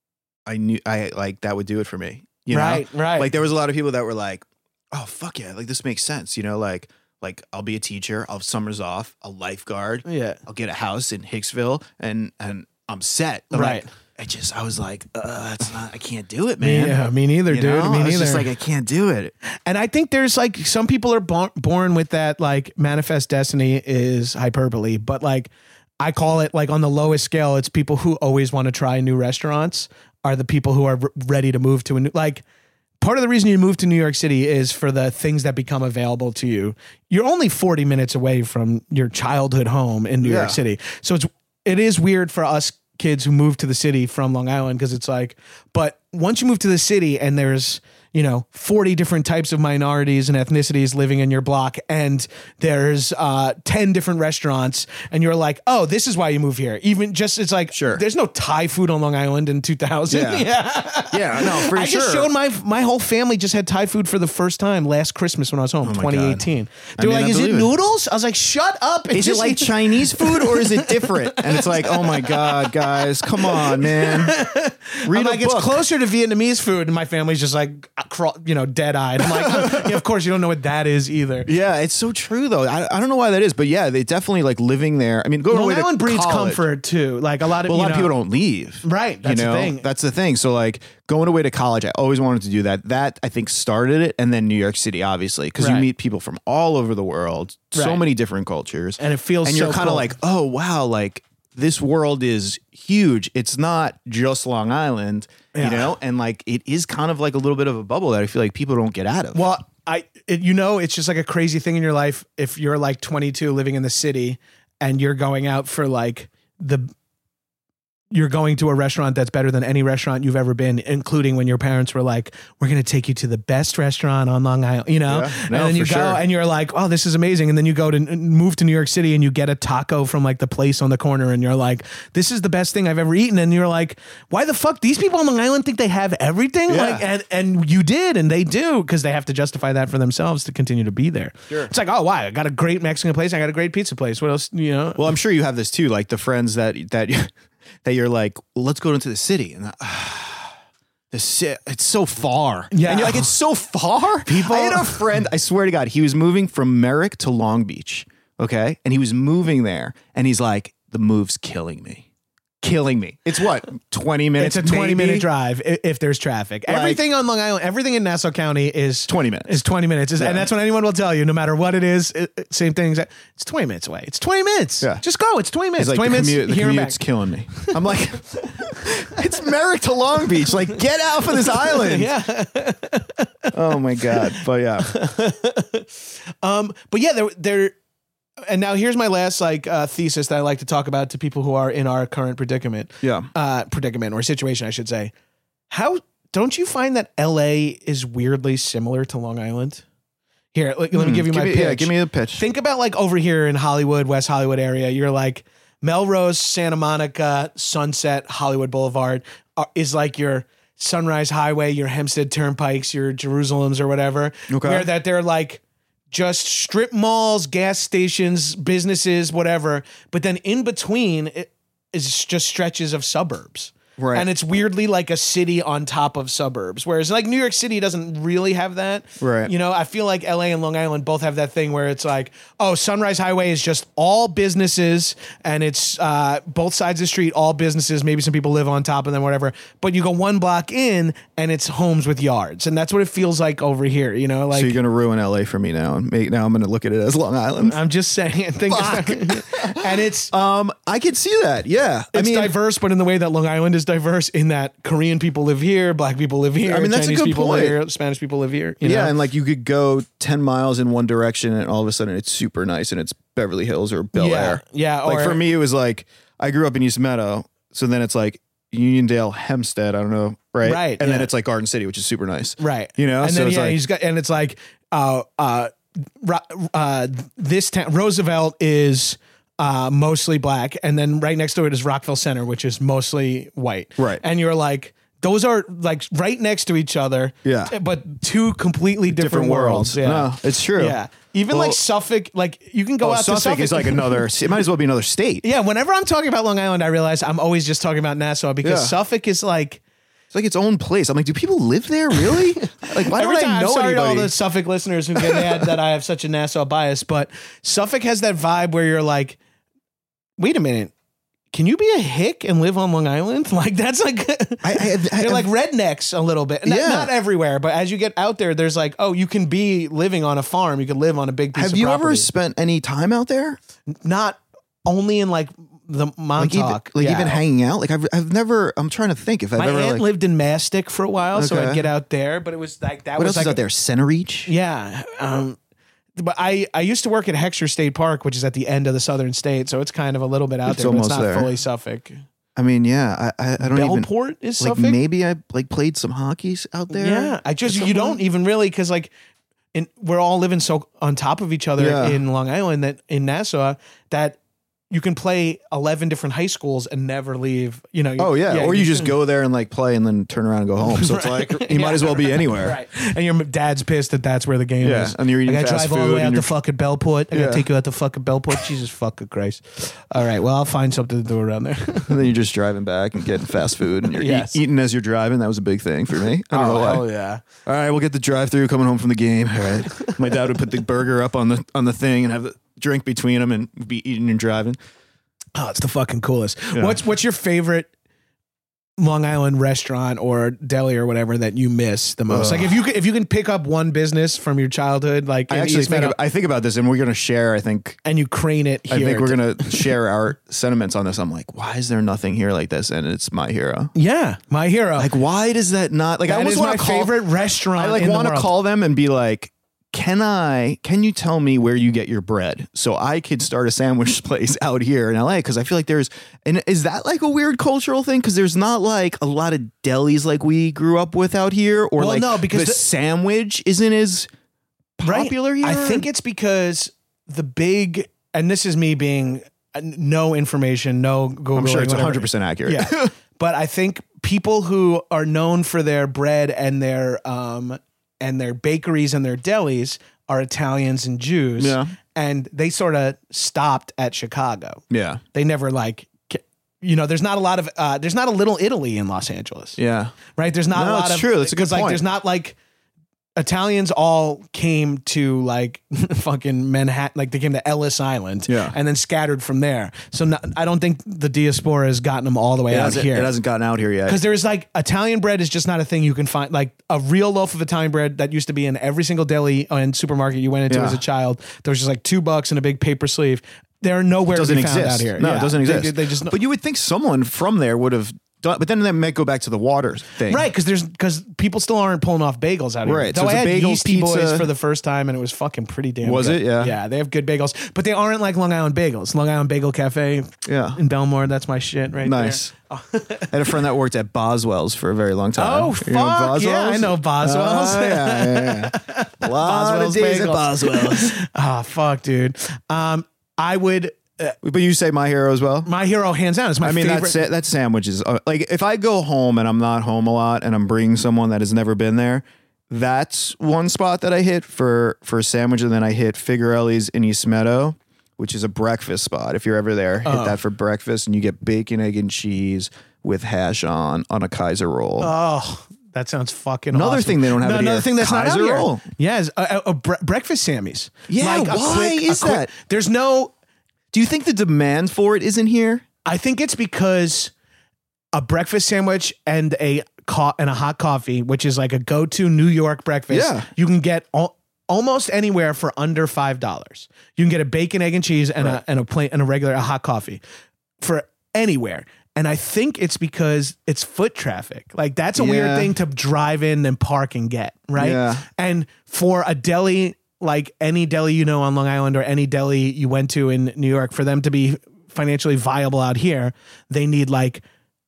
I knew. I like that would do it for me. You know? Right, right. Like there was a lot of people that were like, "Oh fuck yeah! Like this makes sense." You know, like like I'll be a teacher. I'll have summers off. I'll lifeguard. Yeah. I'll get a house in Hicksville, and and I'm set. I'm Right. Like, I just I was like, uh, it's not. I can't do it, man. Yeah, me neither, You dude. know? Me I was neither. just like, I can't do it. And I think there's like some people are born born with that like manifest destiny is hyperbole, but like I call it like on the lowest scale, it's people who always want to try new restaurants are the people who are r- ready to move to a new like. Part of the reason you move to New York City is for the things that become available to you. You're only forty minutes away from your childhood home in New Yeah. York City. So it's it is weird for us kids who move to the city from Long Island because it's like, but once you move to the city and there's, you know, forty different types of minorities and ethnicities living in your block and there's uh, ten different restaurants and you're like, oh, this is why you move here. Even just, it's like, Sure. there's no Thai food on Long Island in two thousand. Yeah. Yeah, no, for I sure. just showed my my whole family just had Thai food for the first time last Christmas when I was home, Oh my twenty eighteen. I They were mean, like, I "Is it believe it. noodles?" I was like, "Shut up!" And Is it just like eat- Chinese food or is it different? And it's like, oh my God, guys, come on, man. Read I'm a like, it's book. closer to Vietnamese food, and my family's just like, craw- you know, dead eyed. I'm like, yeah, of course you don't know what that is either. Yeah, it's so true though. I, I don't know why that is, but yeah, they definitely like living there. I mean, going Long away to Island breeds college. comfort too. Like a lot of Well, a you lot of know- people don't leave. Right, that's you the know? thing. That's the thing. So like going away to college, I always wanted to do that. That I think started it, and then New York City, obviously, because Right. you meet people from all over the world, so Right. many different cultures, And it feels and you're so kind of cool. like, oh wow, like this world is huge. It's not just Long Island, Yeah. you know, and like it is kind of like a little bit of a bubble that I feel like people don't get out of. Well, I, it, you know, it's just like a crazy thing in your life if you're like twenty-two living in the city and you're going out for like the, you're going to a restaurant that's better than any restaurant you've ever been, including when your parents were like, we're going to take you to the best restaurant on Long Island, you know? Yeah. and No, then you for go sure. and you're like, oh, this is amazing. And then you go to move to New York City and you get a taco from like the place on the corner and you're like, this is the best thing I've ever eaten. And you're like, why the fuck? These people on Long Island think they have everything? Yeah. Like, and, and you did, and they do, because they have to justify that for themselves to continue to be there. Sure. It's like, oh, wow, I got a great Mexican place. I got a great pizza place. What else, you know? Well, I'm sure you have this too, like the friends that that that you're like, well, let's go into the city, and uh, the ci- it's so far. Yeah. and you're like, it's so far. People- I had a friend. I swear to God, he was moving from Merrick to Long Beach. Okay, and he was moving there, and he's like, the move's killing me. Killing me. It's what, twenty minutes? It's a twenty maybe? minute drive if, if there's traffic. Like- everything on Long Island, everything in Nassau County is twenty minutes. Is twenty minutes, Is- Yeah. and that's what anyone will tell you, no matter what it is. It, it- same thing. It's it's twenty minutes away. It's twenty minutes. Yeah. Just go. It's twenty minutes. It's like twenty the minutes. commute, the here and commute's back. killing me. I'm like, it's Merrick to Long Beach. Like, get out of this island. Yeah. Oh my God. But yeah. Um. But yeah, there there. And now here's my last like uh, thesis that I like to talk about to people who are in our current predicament. Yeah. Uh, predicament or situation, I should say. How don't you find that L A is weirdly similar to Long Island? Here, let, let me Hmm, give you my me, pitch. Yeah, give me the pitch. Think about like over here in Hollywood, West Hollywood area. You're like Melrose, Santa Monica, Sunset, Hollywood Boulevard uh, is like your Sunrise Highway, your Hempstead Turnpikes, your Jerusalems or whatever. Okay. Where that they're like just strip malls, gas stations, businesses, whatever. But then in between it is just stretches of suburbs. Right. And it's weirdly like a city on top of suburbs. Whereas like New York City doesn't really have that. Right. You know, I feel like L A and Long Island both have that thing where it's like, oh, Sunrise Highway is just all businesses and it's uh, both sides of the street, all businesses. Maybe some people live on top of them, whatever. But you go one block in and it's homes with yards. And that's what it feels like over here, you know? Like, so you're going to ruin L A for me now. And make, now I'm going to look at it as Long Island. I'm just saying. Think and it's Um, I could see that. Yeah. I it's mean, diverse, but in the way that Long Island is diverse, in that Korean people live here, Black people live here, I mean, that's a Chinese good people point. live here, Spanish people live here. You yeah. know? And like you could go ten miles in one direction and all of a sudden it's super nice and it's Beverly Hills or Bel yeah, Air. yeah. Like or, for me, it was like, I grew up in East Meadow. So then it's like Uniondale, Hempstead. I don't know. Right. Right, And then yeah. it's like Garden City, which is super nice. right, You know? and So then it's yeah, like- he's got, and it's like, uh, uh, Ro- uh, this town, Roosevelt is. Uh, mostly black, and then right next to it is Rockville Center, which is mostly white. Right. And you're like, those are like right next to each other. Yeah. But two completely different, Different worlds. worlds. Yeah. No, it's true. Yeah. Even Well- like Suffolk, like you can go Oh, out to Suffolk Suffolk. is like another, it might as well be another state. Yeah. Whenever I'm talking about Long Island, I realize I'm always just talking about Nassau because Yeah. Suffolk is like. It's like its own place. I'm like, do people live there really? Like, why Every don't time, I know I'm sorry to all anybody? the Suffolk listeners who get mad that I have such a Nassau bias, but Suffolk has that vibe where you're like, wait a minute, can you be a hick and live on Long Island? Like that's like I, I, I, they're like rednecks a little bit. Not, Yeah. not everywhere, but as you get out there, there's like, oh, you can be living on a farm. You can live on a big piece have of you property. ever spent any time out there? Not only in like the Like, even, Montauk. like yeah. even hanging out? Like I've, I've never, I'm trying to think if I've My ever aunt like, lived in Mastic for a while, so Okay. I'd get out there, but it was like that what was else like is out there? Center Reach? Yeah. Um, but I, I used to work at Heckscher State Park, which is at the end of the southern state. So it's kind of a little bit out It's there, but it's almost not there. fully Suffolk. I mean, yeah, I, I, I don't even, Bellport is like Suffolk? maybe I like played some hockey out there. Yeah. I just, at some you don't point. even really, because like in, we're all living so on top of each other Yeah. in Long Island, that in Nassau, that you can play eleven different high schools and never leave, you know. Oh yeah. or you just go there and like play and then turn around and go home. So it's like, you might as well be anywhere. Right. And your dad's pissed that that's where the game Yeah, is. and you're eating I gotta fast drive all the food way out and to you're- fucking Bellport. I Yeah. gotta take you out to fucking Bellport. Jesus fucking Christ. All right. Well, I'll find something to do around there. And then you're just driving back and getting fast food and you're Yes. eat, eating as you're driving. That was a big thing for me. I don't know why. Oh, yeah. All right, we'll get the drive-through coming home from the game. All right. My dad would put the burger up on the on the thing and have the drink between them and be eating and driving. Oh, it's the fucking coolest. Yeah. What's what's your favorite Long Island restaurant or deli or whatever that you miss the most? Ugh. Like if you could, if you can pick up one business from your childhood, like I in actually East think Meadow, of, I think about this, and we're gonna share. I think and you crane it here. I think we're to- gonna share our sentiments on this. I'm like, why is there nothing here like this? And it's My Hero. yeah, My Hero. Like, why does that not? Like, I that almost is my want to call. favorite restaurant. I like in the want to world. call them and be like, can I? Can you tell me where you get your bread so I could start a sandwich place out here in L A? Because I feel like there's, and is that like a weird cultural thing? Because there's not like a lot of delis like we grew up with out here, or Well, like no, because the, the- sandwich isn't as Right. popular here. I think it's because the big, and this is me being uh, no information, no Google. I'm sure it's one hundred percent accurate. Yeah. But I think people who are known for their bread and their um and their bakeries and their delis are Italians and Jews. Yeah. And they sort of stopped at Chicago. yeah, They never like ca- you know, there's not a lot of uh there's not a Little Italy in Los Angeles. yeah. Right? There's not No, a lot it's of true. That's a good 'cause, like point. there's not like Italians all came to like fucking Manhattan, like they came to Ellis Island, Yeah. and then scattered from there. So no, I don't think the diaspora has gotten them all the way It out hasn't, here. it hasn't gotten out here yet. Because there's like Italian bread is just not a thing you can find. Like a real loaf of Italian bread that used to be in every single deli and supermarket you went into Yeah. as a child. There was just like two bucks and a big paper sleeve. They're nowhere doesn't to be found exist out here. No, Yeah. it doesn't They- exist. They, they just but you would think someone from there would have done. But then that might go back to the water thing, right because there's because people still aren't pulling off bagels out here. Right, Though so I it's a had bagel Yeasty Boys pizza. for the first time and it was fucking pretty damn. Was good. it? Yeah. Yeah, they have good bagels, but they aren't like Long Island bagels. Long Island Bagel Cafe Yeah. in Belmore. That's my shit right Nice. I had a friend that worked at Boswell's for a very long time. Oh, You know fuck, yeah, I know Boswell's. Oh, yeah, yeah, yeah. A lot Boswell's of days at bagels. Boswell's. there. Ah, fuck, dude. Um, I would. But you say My Hero as well? My Hero, hands down, is my I mean, favorite. that's it. That sandwich is uh, like if I go home and I'm not home a lot and I'm bringing someone that has never been there, that's one spot that I hit for for a sandwich, and then I hit Figarelli's in East Meadow. which is a breakfast spot. If you're ever there, hit Oh. that for breakfast, and you get bacon, egg, and cheese with hash on on a Kaiser roll. Oh, that sounds fucking Another awesome. thing they don't have No, it another here, thing that's not out Kaiser here. roll. Yes, a, a, a bre- breakfast Sammys. Yeah, a why quick- a is quick- that? There's no. Do you think the demand for it isn't here? I think it's because a breakfast sandwich and a co- and a hot coffee, which is like a go-to New York breakfast, Yeah. you can get al- almost anywhere for under five dollars. You can get a bacon, egg, and cheese, and Right. a and a plain and a regular a hot coffee for anywhere. And I think it's because it's foot traffic. Like that's a weird Yeah. thing to drive in and park and get, right? Yeah. And for a deli, like any deli you know on Long Island or any deli you went to in New York, for them to be financially viable out here, they need like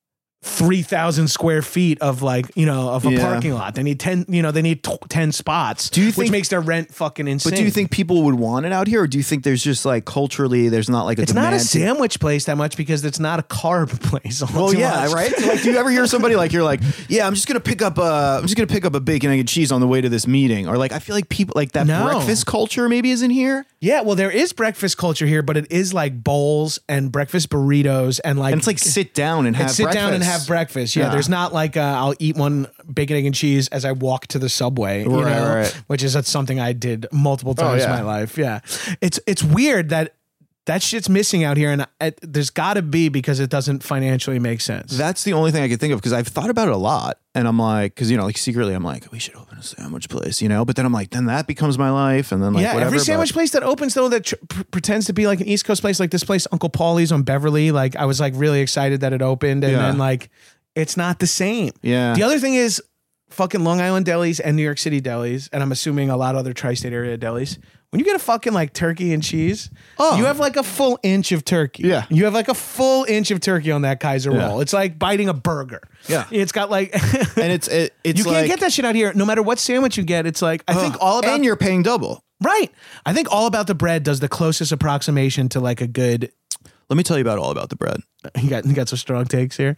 three thousand square feet of like, you know, of a Yeah. parking lot. They need ten, you know, they need t- ten spots, Do you which think- makes their rent fucking insane. But do you think people would want it out here, or do you think there's just like culturally there's not like a it's not demand? a to- sandwich place that much because it's not a carb place? all Well, too yeah, much. right. Like, do you ever hear somebody like you're like, yeah, I'm just gonna pick up a, I'm just gonna pick up a bacon, egg, and cheese on the way to this meeting, or like I feel like people like that No. breakfast culture maybe isn't here, Yeah, well, there is breakfast culture here, but it is like bowls and breakfast burritos and like and it's like sit down and have and sit breakfast. down and have breakfast. Yeah, Yeah. there's not like uh, I'll eat one bacon, egg, and cheese as I walk to the subway, you Right, know, right. which is that's something I did multiple times yeah. in my life. Yeah, it's it's weird that that shit's missing out here, and I, there's got to be because it doesn't financially make sense. That's the only thing I could think of because I've thought about it a lot, and I'm like, because you know, like secretly, I'm like, we should open a sandwich place, you know. But then I'm like, then that becomes my life, and then like yeah, whatever. every but- sandwich place that opens though that tr- pr- pretends to be like an East Coast place, like this place, Uncle Paulie's on Beverly. Like I was like really excited that it opened, and Yeah. then like it's not the same. Yeah. The other thing is fucking Long Island delis and New York City delis, and I'm assuming a lot of other tri-state area delis. When you get a fucking like turkey and cheese, Oh. you have like a full inch of turkey. Yeah. You have like a full inch of turkey on that Kaiser Yeah. roll. It's like biting a burger. Yeah. It's got like and it's it, it's you can't like, get that shit out here. No matter what sandwich you get, it's like I think Ugh. all about and you're paying double. right. I think All About the Bread does the closest approximation to like a good. Let me tell you about all about the bread. You got you got some strong takes here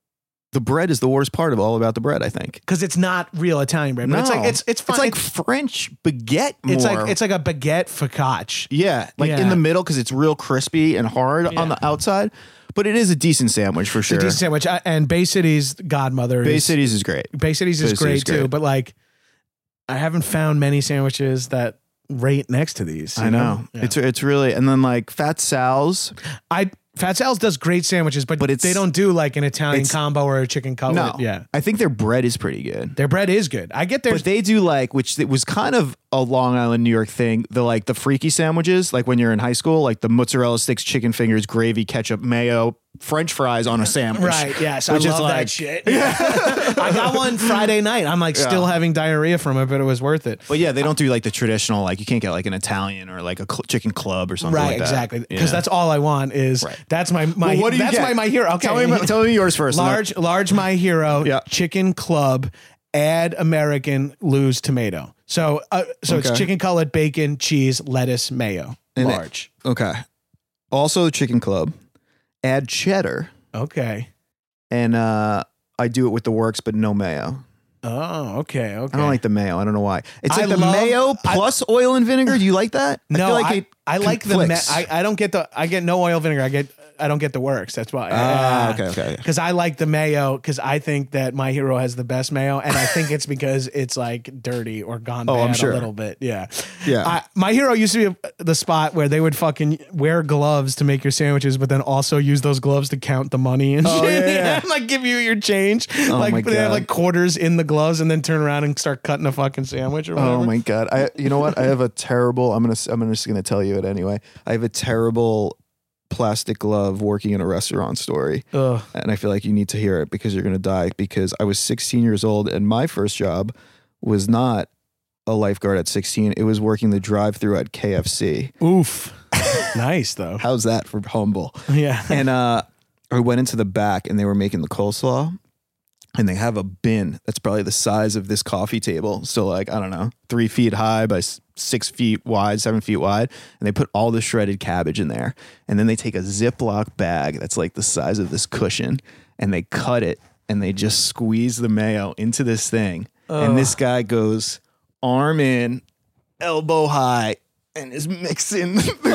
The bread is the worst part of all about the bread, I think. because it's not real Italian bread. But it's like it's it's fine. It's like French baguette. it's more. like it's like a baguette focaccia. yeah, like Yeah. in the middle because it's real crispy and hard Yeah. on the outside, but it is a decent sandwich for sure. It's a decent sandwich. I- And Bay City's godmother. Bay is, Cities is great. Bay City's is Bay great City's too. great. But like, I haven't found many sandwiches that rate next to these. you I know Yeah. it's it's really and then like Fat Sal's. I Fat Sal's does great sandwiches, but, But it's- they don't do like an Italian it's- combo or a chicken cutlet. No, Yeah, I think their bread is pretty good. their bread is good. I get their But they do like, which it was kind of a Long Island, New York thing. The like the freaky sandwiches, like when you're in high school, like the mozzarella sticks, chicken fingers, gravy, ketchup, mayo, French fries on a sandwich. right. Yes, I Which is love like- that shit. I got one Friday night. I'm like still having diarrhea from it, but it was worth it. But yeah, they don't do like the traditional, like you can't get like an Italian or like a cl- chicken club or something Right, like that. exactly. Because Yeah. that's all I want is Right. that's my my Well, what do you that's get? my my hero. Okay, Tell me, about- tell me yours first. and then- large large my hero. Yeah. Chicken club. Add American, lose tomato. So uh, so it's Okay. chicken cutlet, bacon, cheese, lettuce, mayo. And it- large. Okay. Also the chicken club. Add cheddar, Okay. and uh, I do it with the works, but no mayo. Oh, okay. Okay. I don't like the mayo. I don't know why. It's like I the love- mayo I- plus oil and vinegar. Do you like that? No, feel like I, it I like the. Ma- conflicts. I, I don't get the. I get no oil vinegar. I get. I don't get the works. That's why. Ah, okay, okay. Because I like the mayo. Because I think that My Hero has the best mayo, and I think it's because it's like dirty or gone Oh, bad I'm sure. a little bit. Yeah, Yeah. I, My Hero used to be the spot where they would fucking wear gloves to make your sandwiches, but then also use those gloves to count the money and Oh, shit. yeah, yeah. And, like give you your change. Oh, like my they have God. like quarters in the gloves, and then turn around and start cutting a fucking sandwich or whatever. Oh my god! I you know what? I have a terrible. I'm gonna I'm just gonna tell you it anyway. I have a terrible plastic glove working in a restaurant story, Ugh. and I feel like you need to hear it because you're gonna die. Because I was sixteen years old, and my first job was not a lifeguard at sixteen. It was working the drive-through at K F C. Oof. Nice though. How's that for humble? Yeah. And uh, I went into the back, and they were making the coleslaw. And they have a bin that's probably the size of this coffee table. So like, I don't know, three feet high by s- six feet wide, seven feet wide. And they put all the shredded cabbage in there. And then they take a Ziploc bag that's like the size of this cushion and they cut it and they just squeeze the mayo into this thing. And this guy goes arm in, elbow high, and is mixing.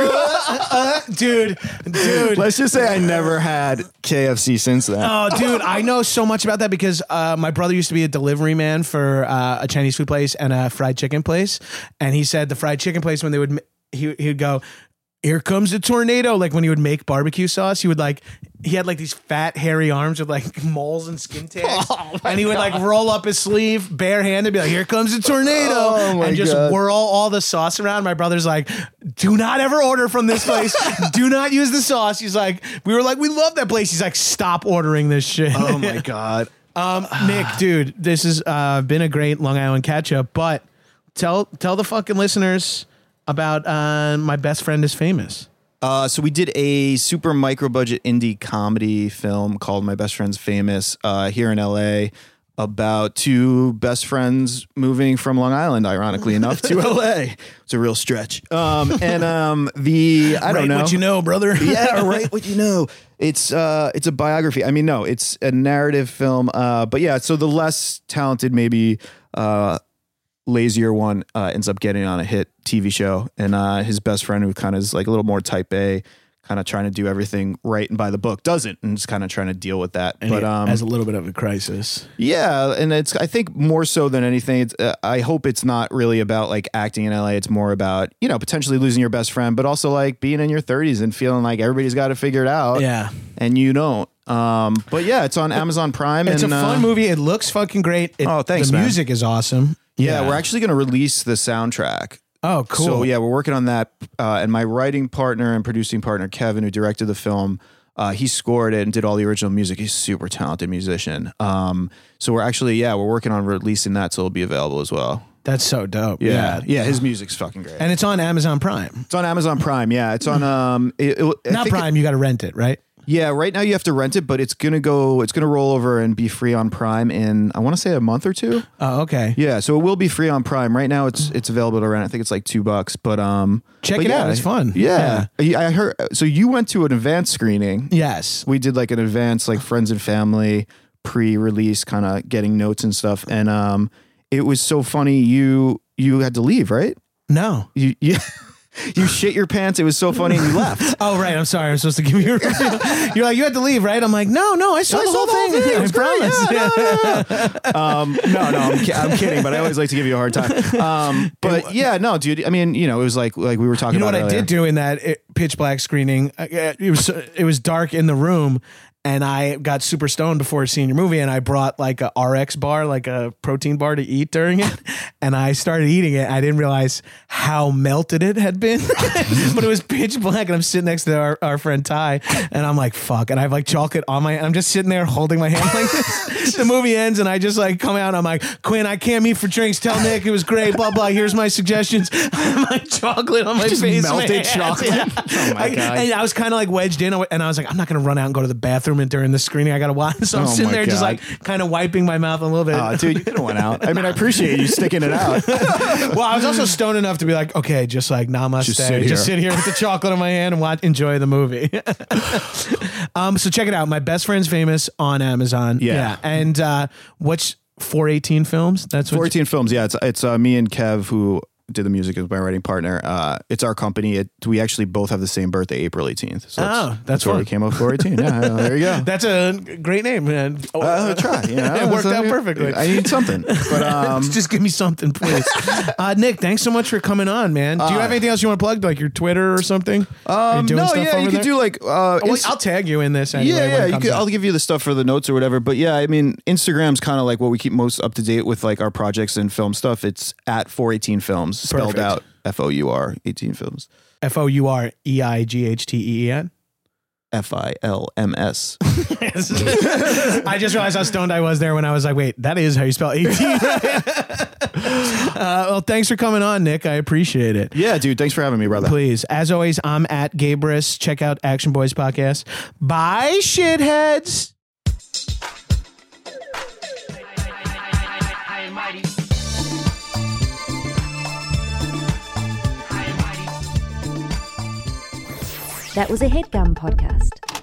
uh, dude, dude. Let's just say I never had K F C since then. Oh, dude, I know so much about that because uh, my brother used to be a delivery man for uh, a Chinese food place and a fried chicken place, and he said the fried chicken place when they would he he would go, "Here comes a tornado!" Like when he would make barbecue sauce, he would like he had like these fat hairy arms with like moles and skin tags, Oh, and he would like roll up his sleeve barehanded, be like, "Here comes a tornado," Oh, my and just God. whirl all the sauce around. My brother's like, "Do not ever order from this place. Do not use the sauce." He's like, "We were like, we love that place." He's like, "Stop ordering this shit." Oh my God. Um, Nick, dude, this has uh, been a great Long Island catch up, but tell tell the fucking listeners about uh, My Best Friend is Famous. Uh, so we did a super micro budget indie comedy film called My Best Friend's Famous uh, here in L A about two best friends moving from Long Island, ironically enough, to L A. It's a real stretch. Um, and um, the I don't Right, know what you know, brother. yeah, right. What you know? It's uh, it's a biography. I mean, no, it's a narrative film. Uh, but yeah, so the less talented, maybe uh, lazier one uh, ends up getting on a hit T V show, and uh, his best friend, who kind of is like a little more type A, kind of trying to do everything right and by the book, doesn't, and just kind of trying to deal with that. And but he um, has a little bit of a crisis. yeah, and it's I think more so than anything, it's, uh, I hope it's not really about like acting in L A. It's more about, you know, potentially losing your best friend, but also like being in your thirties and feeling like everybody's got to figure it out. Yeah. And you don't. Um, but yeah, it's on Amazon Prime. It's and, a fun uh, movie. It looks fucking great. It, Oh, thanks, The man. music is awesome. Yeah, we're actually going to release the soundtrack. Oh, cool. So yeah, we're working on that. Uh, and my writing partner and producing partner, Kevin, who directed the film, uh, he scored it and did all the original music. He's a super talented musician. Um, so we're actually, yeah, we're working on releasing that, so it'll be available as well. That's so dope. Yeah, Yeah. yeah, his music's fucking great. And it's on Amazon Prime. It's on Amazon Prime. Yeah, it's on. Um, it, it, I Not think it- Prime, you got to rent it, right? Yeah, right now you have to rent it, but it's gonna go. It's gonna roll over and be free on Prime in I want to say a month or two. Oh, okay. Yeah, so it will be free on Prime. Right now, it's it's available to rent. I think it's like two bucks. But um, Check but it yeah, out. It's fun. Yeah. I heard. So you went to an advanced screening. Yes. We did like an advanced, like friends and family pre-release, kind of getting notes and stuff. And um, it was so funny. You you had to leave, right? No. You you. You shit your pants. It was so funny, and you left. Oh, right. I'm sorry. I'm supposed to give you a review. You're like, you had to leave, right? I'm like, no, no. I saw, I the, saw whole the whole thing. thing. It I was great. promise. Yeah, Um, no, no, I'm, ki- I'm kidding, but I always like to give you a hard time. Um, but yeah, no, dude. I mean, you know, it was like like we were talking. You know about what I earlier. did do in that it, pitch black screening? Uh, It was it was dark in the room, and I got super stoned before seeing your movie, and I brought like a R X bar, like a protein bar, to eat during it, and I started eating it. I didn't realize how melted it had been, but it was pitch black, and I'm sitting next to our, our friend Ty, and I'm like, fuck, and I have like chocolate on my, I'm just sitting there holding my hand like this. The movie ends, and I just like come out, and I'm like, Quinn, I can't meet for drinks. Tell Nick it was great. Blah blah. Here's my suggestions. my chocolate on my Just face, melted man. chocolate. Yeah. Oh my I, God. And I was kind of like wedged in, and I was like, I'm not gonna run out and go to the bathroom and during the screening. I gotta watch. So I'm Oh sitting my there just God. like kind of wiping my mouth a little bit. Oh, dude, you could have went out. I mean, I appreciate you sticking it out. Well, I was also stoned enough to be like, okay, just like namaste, Just just sit sit, here. here with the chocolate in my hand and watch, enjoy the movie. um, so check it out. My Best Friend's Famous on Amazon. Yeah. And uh, what's four eighteen Films? That's what. fourteen films. Yeah, it's it's uh, me and Kev who did the music as my writing partner. Uh, it's our company. It, we actually both have the same birthday, April eighteenth. So Oh, that's where fun. we came up with four eighteen. Yeah, there you go. That's a great name, man. Oh, Uh, try. You know, it worked So, out perfectly. I need something, but um, just give me something, please. uh, Nick, thanks so much for coming on, man. Do you have anything else you want to plug, like your Twitter or something? Are you um, doing no, stuff yeah, over you could there? do like uh, Oh, wait, Inst- I'll tag you in this anyway. yeah, when yeah. it You comes could, out. I'll give you the stuff for the notes or whatever. But yeah, I mean, Instagram's kind of like what we keep most up to date with, like our projects and film stuff. It's at four eighteen Films, spelled Perfect. out F O U R eighteen Films, F O U R E I G H T E E N. F I L M S. I just realized how stoned I was there when I was like, wait, that is how you spell eighteen. uh, well, thanks for coming on, Nick. I appreciate it. Yeah, dude. Thanks for having me, brother. Please, as always, I'm at Gabrus. Check out Action Boys Podcast. Bye, shitheads. That was a HeadGum podcast.